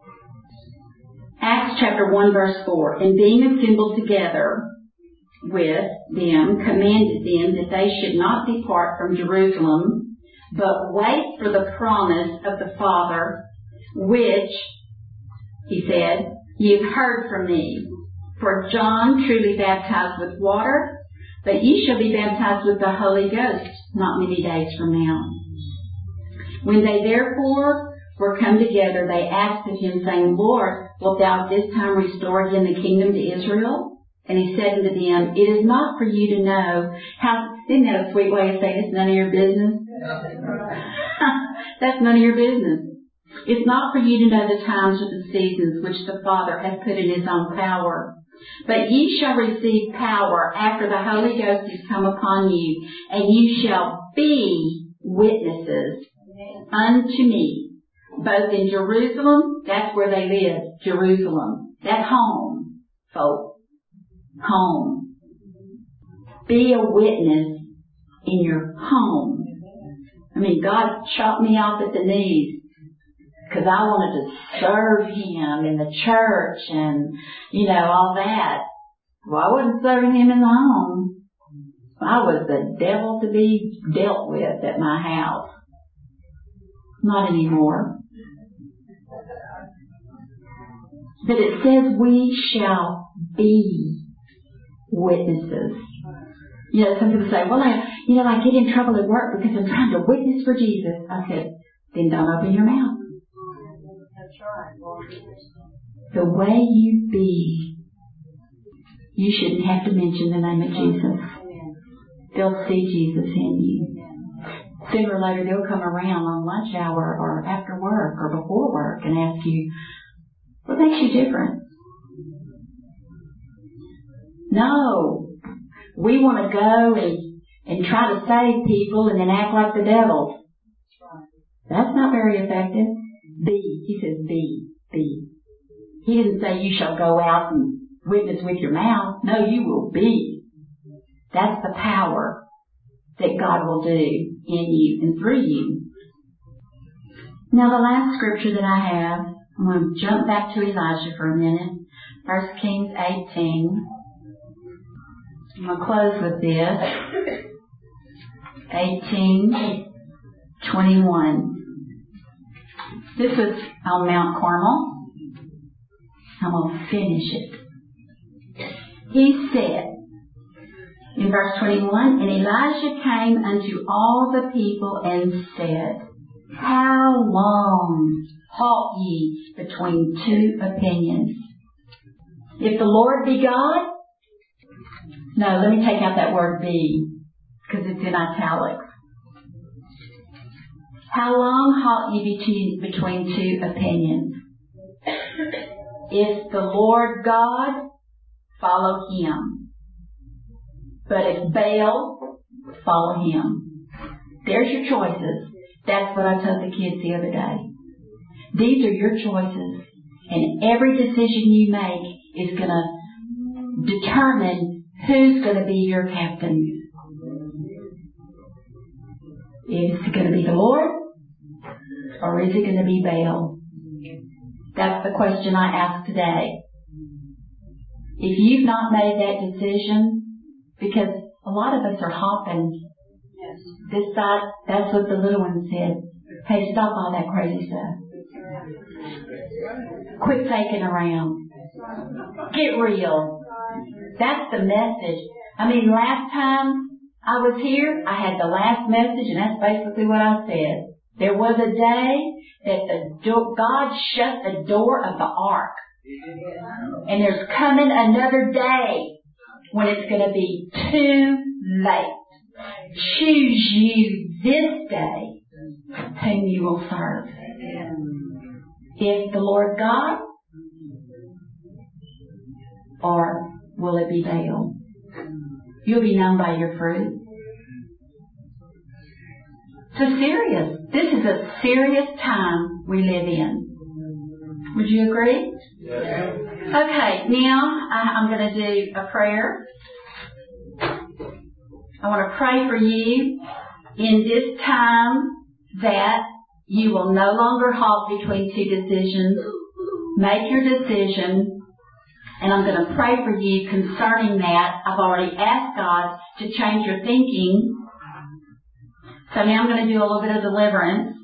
B: Acts chapter 1, verse 4. And being assembled together with them, commanded them that they should not depart from Jerusalem, but wait for the promise of the Father, which, he said, you've heard from me. For John truly baptized with water, but ye shall be baptized with the Holy Ghost not many days from now. When they therefore were come together, they asked of him, saying, Lord, wilt thou this time restore again the kingdom to Israel? And he said unto them, it is not for you to know how... Isn't that a sweet way of saying it's none of your business? That's none of your business. It's not for you to know the times or the seasons which the Father hath put in His own power. But ye shall receive power after the Holy Ghost is come upon you, and you shall be witnesses unto me, both in Jerusalem, that's where they live, Jerusalem. That's home, folks. Home. Be a witness in your home. I mean, God chopped me off at the knees because I wanted to serve Him in the church and, all that. Well, I wasn't serving Him in the home. I was the devil to be dealt with at my house. Not anymore. But it says we shall be witnesses. Some people say, well, I get in trouble at work because I'm trying to witness for Jesus. I said, then don't open your mouth. That's right. The way you be, you shouldn't have to mention the name of Jesus. They'll see Jesus in you. Sooner or later, they'll come around on lunch hour or after work or before work and ask you, what makes you different? No. We want to go and try to save people and then act like the devil. That's not very effective. Be. He says be. Be. He didn't say you shall go out and witness with your mouth. No, you will be. That's the power that God will do in you and through you. Now the last scripture that I have, I'm going to jump back to Elijah for a minute. 1 Kings 18. I'm going to close with this. 18:21. This was on Mount Carmel. I'm going to finish it. He said, in verse 21, and Elijah came unto all the people and said, how long halt ye between two opinions? If the Lord be God, no, let me take out that word be, because it's in italics. How long halt ye between two opinions? If the Lord God, follow Him. But if Baal, follow him. There's your choices. That's what I told the kids the other day. These are your choices. And every decision you make is going to determine who's going to be your captain. Is it going to be the Lord? Or is it going to be Baal? That's the question I ask today. If you've not made that decision, because a lot of us are hopping this side, that's what the little one said. Hey, stop all that crazy stuff. Quit faking around. Get real. That's the message. I mean, last time I was here, I had the last message, and that's basically what I said. There was a day that God shut the door of the ark. And there's coming another day when it's going to be too late. Choose you this day whom you will serve. If the Lord God, or will it be Baal? You'll be known by your fruit. So serious. This is a serious time we live in. Would you agree?
A: Yes.
B: Okay, now I'm going to do a prayer. I want to pray for you in this time that you will no longer halt between two decisions. Make your decision. And I'm going to pray for you concerning that. I've already asked God to change your thinking. So now I'm going to do a little bit of deliverance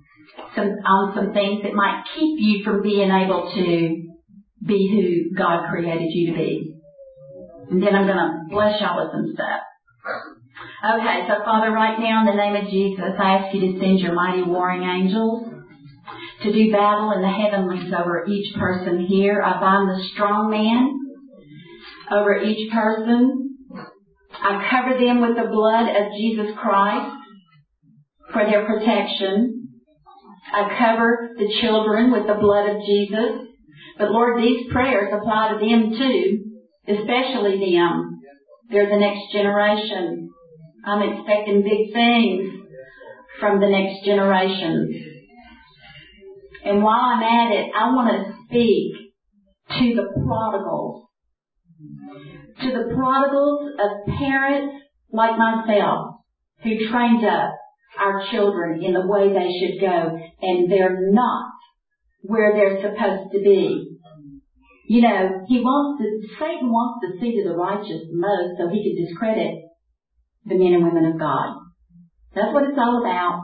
B: on some things that might keep you from being able to be who God created you to be. And then I'm going to bless y'all with some stuff. Okay, so Father, right now in the name of Jesus, I ask you to send your mighty warring angels to do battle in the heavenlies over each person here. I bind the strong man over each person. I cover them with the blood of Jesus Christ for their protection. I cover the children with the blood of Jesus. But Lord, these prayers apply to them too, especially them. They're the next generation. I'm expecting big things from the next generation. And while I'm at it, I want to speak to the prodigals. To the prodigals of parents like myself who trained up our children in the way they should go, and they're not where they're supposed to be. You know, Satan wants the seed of the righteous most so he can discredit the men and women of God. That's what it's all about.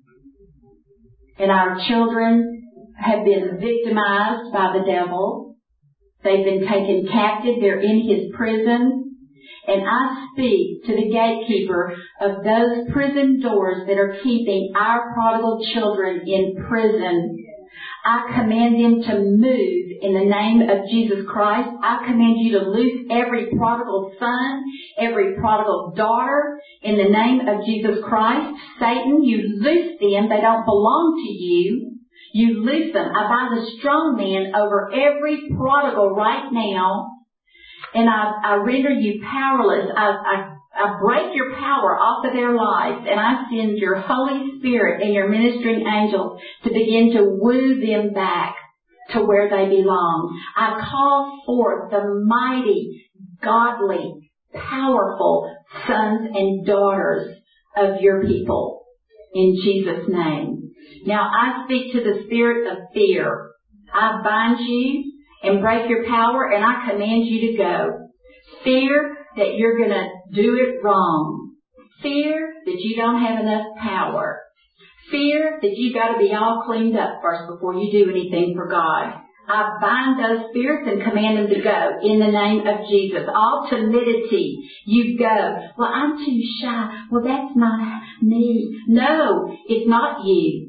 B: And our children have been victimized by the devil. They've been taken captive. They're in his prison. And I speak to the gatekeeper of those prison doors that are keeping our prodigal children in prison. I command them to move in the name of Jesus Christ. I command you to loose every prodigal son, every prodigal daughter in the name of Jesus Christ. Satan, you loose them. They don't belong to you. You loose them. I bind the strong man over every prodigal right now, and I render you powerless. I break your power off of their lives, and I send your Holy Spirit and your ministering angels to begin to woo them back to where they belong. I call forth the mighty, godly, powerful sons and daughters of your people in Jesus' name. Now I speak to the spirit of fear. I bind you and break your power, and I command you to go. Fear that you're going to do it wrong. Fear that you don't have enough power. Fear that you got to be all cleaned up first before you do anything for God. I bind those spirits and command them to go in the name of Jesus. All timidity, you go. Well, I'm too shy. Well, that's not me. No, it's not you.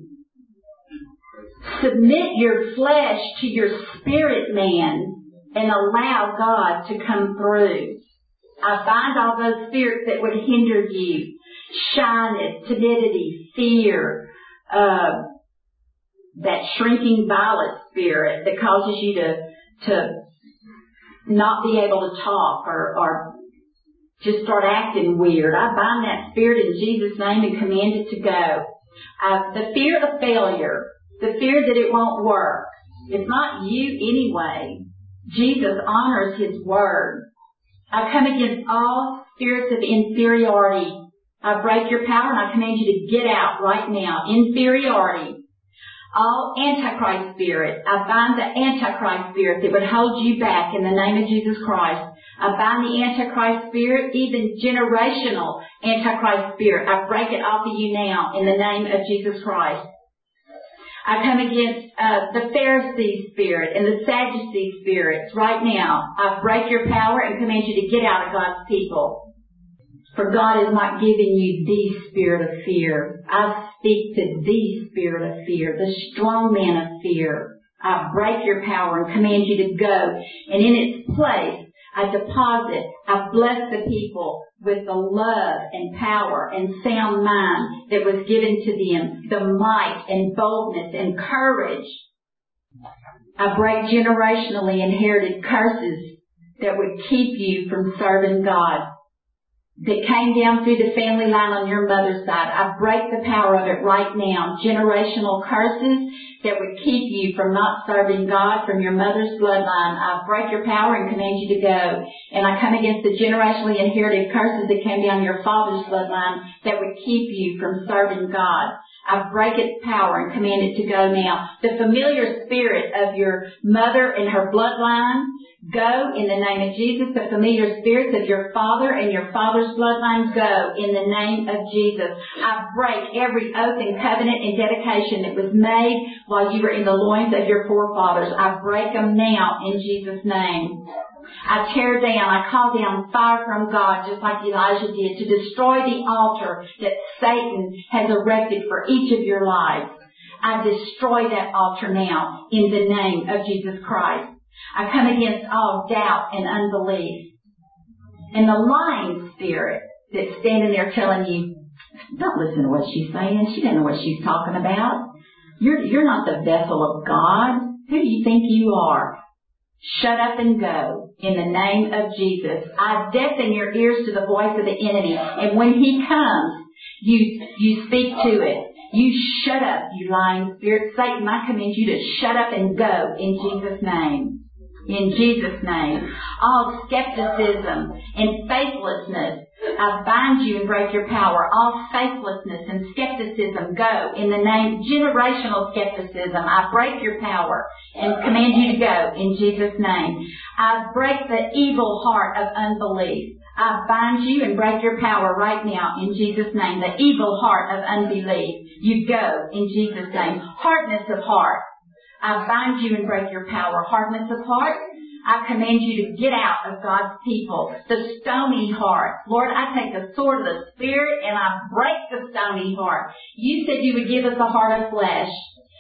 B: Submit your flesh to your spirit man and allow God to come through. I bind all those spirits that would hinder you. Shyness, timidity, fear, that shrinking violet spirit that causes you to not be able to talk or just start acting weird. I bind that spirit in Jesus' name and command it to go. The fear of failure, the fear that it won't work. It's not you anyway. Jesus honors His word. I come against all spirits of inferiority. I break your power and I command you to get out right now. Inferiority. All Antichrist spirit. I bind the Antichrist spirit that would hold you back in the name of Jesus Christ. I bind the Antichrist spirit, even generational Antichrist spirit. I break it off of you now in the name of Jesus Christ. I come against the Pharisee spirit and the Sadducee spirits right now. I break your power and command you to get out of God's people. For God has not given you the spirit of fear. I speak to the spirit of fear, the strong man of fear. I break your power and command you to go. And in its place, I bless the people with the love and power and sound mind that was given to them, the might and boldness and courage. I break generationally inherited curses that would keep you from serving God, that came down through the family line on your mother's side. I break the power of it right now. Generational curses that would keep you from not serving God from your mother's bloodline. I break your power and command you to go. And I come against the generationally inherited curses that came down your father's bloodline that would keep you from serving God. I break its power and command it to go now. The familiar spirit of your mother and her bloodline, go in the name of Jesus. The familiar spirits of your father and your father's bloodline, go in the name of Jesus. I break every oath and covenant and dedication that was made while you were in the loins of your forefathers. I break them now in Jesus' name. I tear down, I call down fire from God, just like Elijah did, to destroy the altar that Satan has erected for each of your lives. I destroy that altar now in the name of Jesus Christ. I come against all doubt and unbelief. And the lying spirit that's standing there telling you, don't listen to what she's saying. She doesn't know what she's talking about. You're not the vessel of God. Who do you think you are? Shut up and go in the name of Jesus. I deafen your ears to the voice of the enemy. And when he comes, you speak to it. You shut up, you lying spirit. Satan, I command you to shut up and go in Jesus' name. In Jesus' name. All skepticism and faithlessness, I bind you and break your power. All faithlessness and skepticism, go in the name, generational skepticism. I break your power and command you to go in Jesus' name. I break the evil heart of unbelief. I bind you and break your power right now in Jesus' name. The evil heart of unbelief, you go in Jesus' name. Hardness of heart, I bind you and break your power. Hardness of heart, I command you to get out of God's people. The stony heart, Lord, I take the sword of the Spirit and I break the stony heart. You said you would give us a heart of flesh.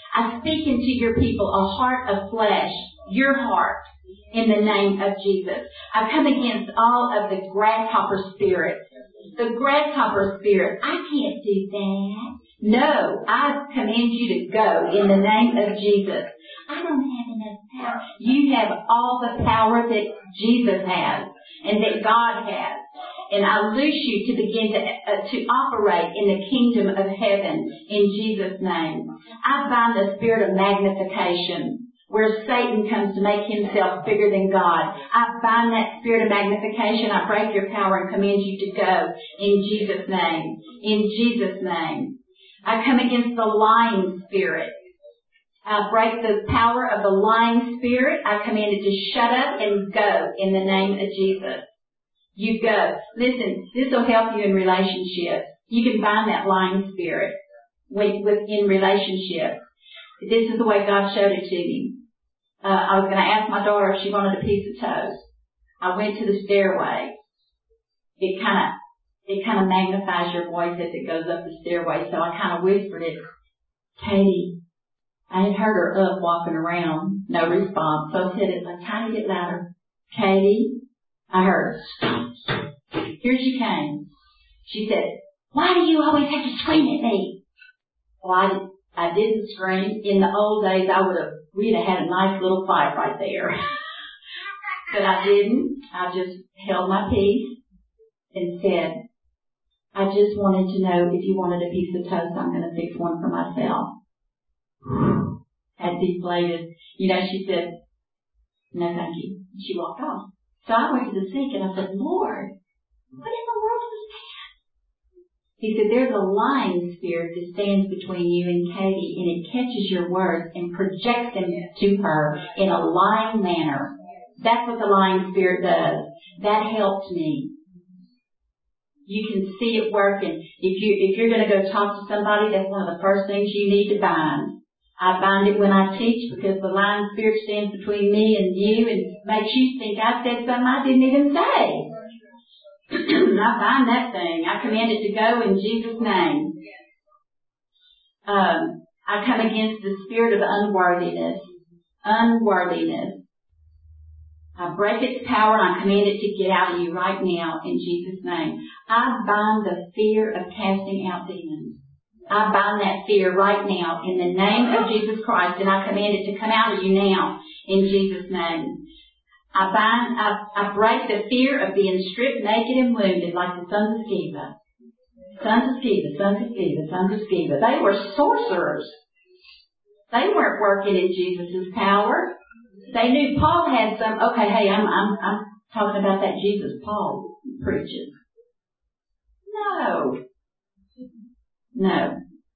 B: I speak into your people a heart of flesh, your heart, in the name of Jesus. I come against all of the grasshopper spirits. The grasshopper spirit, I can't do that. No, I command you to go in the name of Jesus. I don't have enough power. You have all the power that Jesus has and that God has. And I loose you to begin to operate in the kingdom of heaven in Jesus' name. I bind the spirit of magnification, where Satan comes to make himself bigger than God. I bind that spirit of magnification. I break your power and command you to go in Jesus' name. In Jesus' name. I come against the lying spirit. I break the power of the lying spirit. I command it to shut up and go in the name of Jesus. You go. Listen, this will help you in relationships. You can bind that lying spirit within relationships. This is the way God showed it to me. I was going to ask my daughter if she wanted a piece of toast. I went to the stairway. It kind of magnifies your voice as it goes up the stairway, so I kind of whispered it. Katie, I had heard her up walking around, no response, so I said it a tiny bit louder. Katie, I heard her. Stop. Here she came. She said, why do you always have to scream at me? Well, I didn't scream. In the old days, we'd have had a nice little fight right there. But I didn't. I just held my peace and said, I just wanted to know if you wanted a piece of toast, I'm going to fix one for myself. Had deflated. She said, no thank you. She walked off. So I went to the sink and I said, Lord, what in the world was that? He said, there's a lying spirit that stands between you and Katie, and it catches your words and projects them to her in a lying manner. That's what the lying spirit does. That helped me. You can see it working. If you're going to go talk to somebody, that's one of the first things you need to bind. I bind it when I teach because the lying spirit stands between me and you and makes you think I said something I didn't even say. I bind that thing. I command it to go in Jesus' name. I come against the spirit of unworthiness. Unworthiness. I break its power and I command it to get out of you right now in Jesus' name. I bind the fear of casting out demons. I bind that fear right now in the name of Jesus Christ, and I command it to come out of you now in Jesus' name. I break the fear of being stripped naked and wounded like the sons of Sceva. Sons of Sceva, sons of Sceva, sons of Sceva. They were sorcerers. They weren't working in Jesus' power. They knew Paul had some. Okay, hey, I'm talking about that Jesus Paul preaches. No.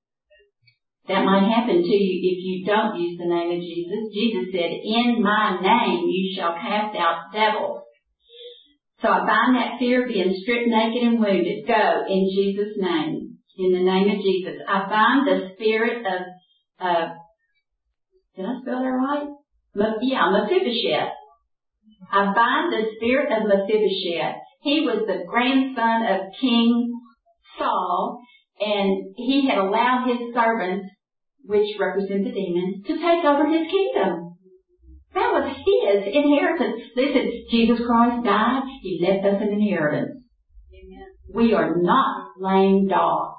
B: That might happen to you if you don't use the name of Jesus. Jesus said, "In my name you shall cast out devils." So I bind that fear of being stripped naked and wounded. Go in Jesus' name. In the name of Jesus. I bind the spirit of did I spell that right? Mephibosheth. I bind the spirit of Mephibosheth. He was the grandson of King Saul, and he had allowed his servants, which represent the demons, to take over his kingdom. That was his inheritance. Listen, Jesus Christ died. He left us an inheritance. Amen. We are not lame dogs.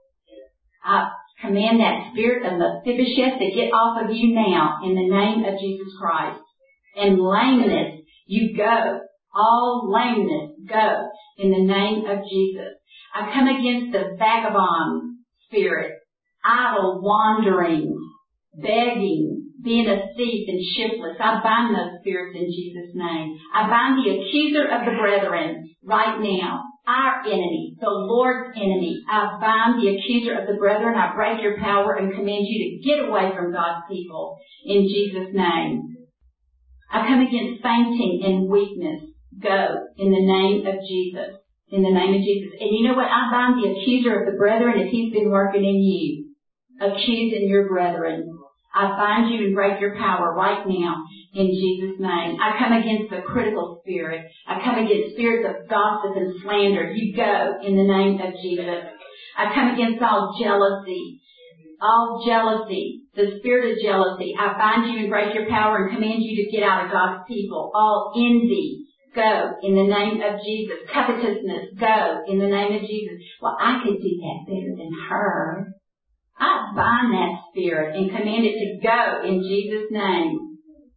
B: I command that spirit of Mephibosheth to get off of you now in the name of Jesus Christ. And lameness, you go. All lameness, go in the name of Jesus. I come against the vagabond spirit, idle wandering, begging, being a thief and shiftless. I bind those spirits in Jesus' name. I bind the accuser of the brethren right now. Our enemy, the Lord's enemy. I bind the accuser of the brethren. I break your power and command you to get away from God's people in Jesus' name. I come against fainting and weakness. Go in the name of Jesus. In the name of Jesus. And you know what? I bind the accuser of the brethren if he's been working in you, accusing your brethren. I bind you and break your power right now in Jesus' name. I come against the critical spirit. I come against spirits of gossip and slander. You go in the name of Jesus. I come against all jealousy. All jealousy. The spirit of jealousy. I bind you and break your power and command you to get out of God's people. All envy. Go in the name of Jesus. Covetousness. Go in the name of Jesus. Well, I could do that better than her. I bind that spirit and command it to go in Jesus' name.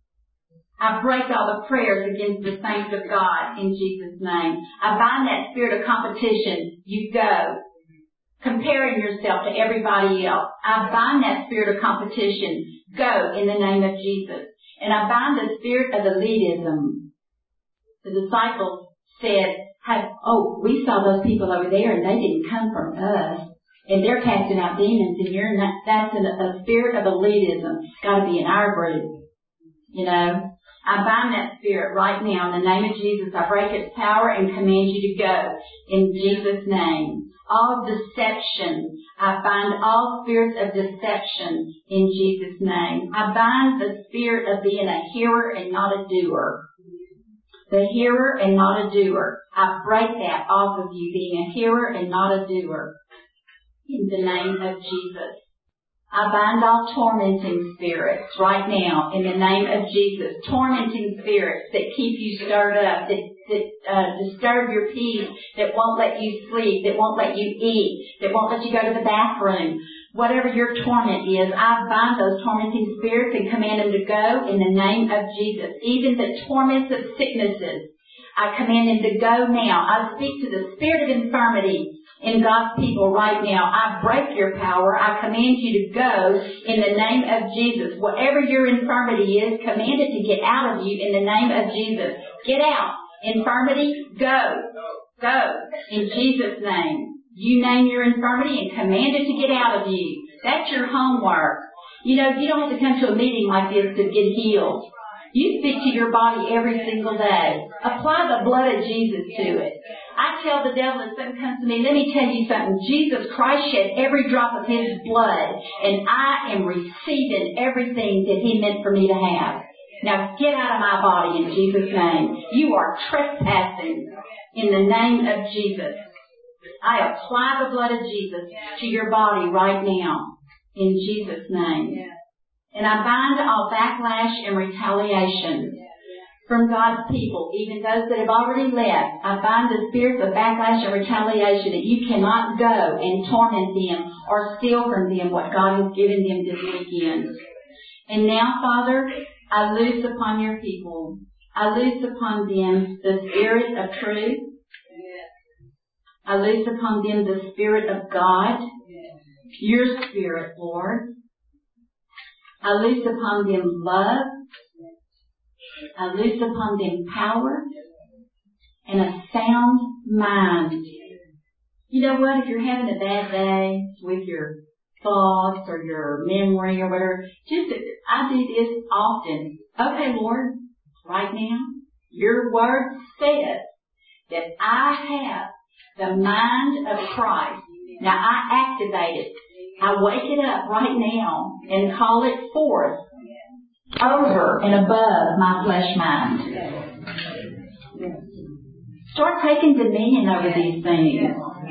B: I break all the prayers against the saints of God in Jesus' name. I bind that spirit of competition. You go. Comparing yourself to everybody else. I bind that spirit of competition. Go in the name of Jesus. And I bind the spirit of elitism. The disciples said, we saw those people over there and they didn't come from us. And they're casting out demons and you're not, that's a spirit of elitism. It's got to be in our group. You know? I bind that spirit right now in the name of Jesus. I break its power and command you to go in Jesus' name. All deception. I bind all spirits of deception in Jesus' name. I bind the spirit of being a hearer and not a doer. The hearer and not a doer. I break that off of you, being a hearer and not a doer. In the name of Jesus. I bind all tormenting spirits right now in the name of Jesus. Tormenting spirits that keep you stirred up, that disturb your peace, that won't let you sleep, that won't let you eat, that won't let you go to the bathroom. Whatever your torment is, I bind those tormenting spirits and command them to go in the name of Jesus. Even the torments of sicknesses, I command them to go now. I speak to the spirit of infirmity in God's people right now. I break your power. I command you to go in the name of Jesus. Whatever your infirmity is, command it to get out of you in the name of Jesus. Get out. Infirmity, go. Go. In Jesus' name. You name your infirmity and command it to get out of you. That's your homework. You know, you don't have to come to a meeting like this to get healed. You speak to your body every single day. Apply the blood of Jesus to it. I tell the devil if something comes to me, let me tell you something. Jesus Christ shed every drop of His blood, and I am receiving everything that He meant for me to have. Now get out of my body in Jesus' name. You are trespassing in the name of Jesus. I apply the blood of Jesus to your body right now in Jesus' name. And I bind all backlash and retaliation from God's people, even those that have already left. I bind the spirits of backlash and retaliation that you cannot go and torment them or steal from them what God has given them this weekend. And now, Father, I loose upon your people. I loose upon them the spirit of truth. I loose upon them the Spirit of God, your Spirit, Lord. I loose upon them love. I loose upon them power and a sound mind. You know what? If you're having a bad day with your thoughts or your memory or whatever, I do this often. Okay, Lord, right now, your word says that I have the mind of Christ. Now I activate it. I wake it up right now and call it forth over and above my flesh mind. Start taking dominion over these things.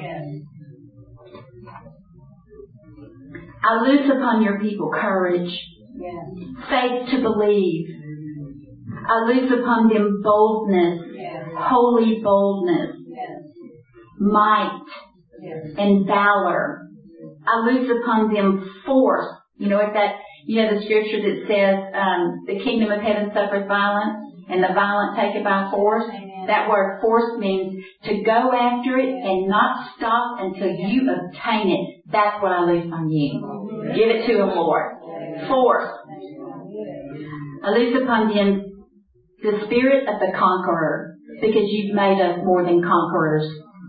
B: I loose upon your people courage, faith to believe. I loose upon them boldness, holy boldness, might, and valor. I loose upon them force. You know what the scripture that says, the kingdom of heaven suffereth violence, and the violent take it by force. That word force means to go after it and not stop until you obtain it. That's what I loose on you. Give it to him, Lord. Force. I loose upon them the spirit of the conqueror, because you've made us more than conquerors.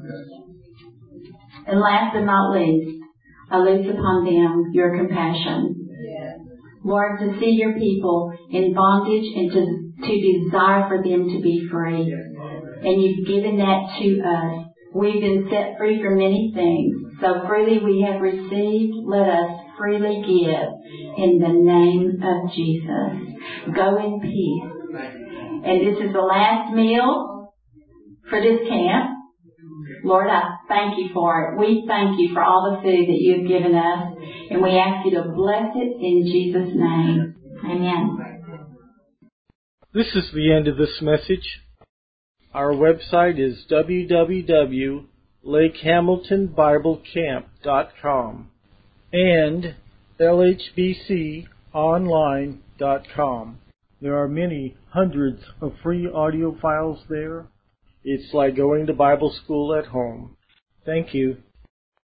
B: And last but not least, I loose upon them your compassion. Lord, to see your people in bondage and to desire for them to be free. And you've given that to us. We've been set free from many things. So freely we have received, let us freely give in the name of Jesus. Go in peace. And this is the last meal for this camp. Lord, I thank you for it. We thank you for all the food that you've given us. And we ask you to bless it in Jesus' name. Amen.
A: This is the end of this message. Our website is www.lakehamiltonbiblecamp.com and lhbconline.com. There are many hundreds of free audio files there. It's like going to Bible school at home. Thank you.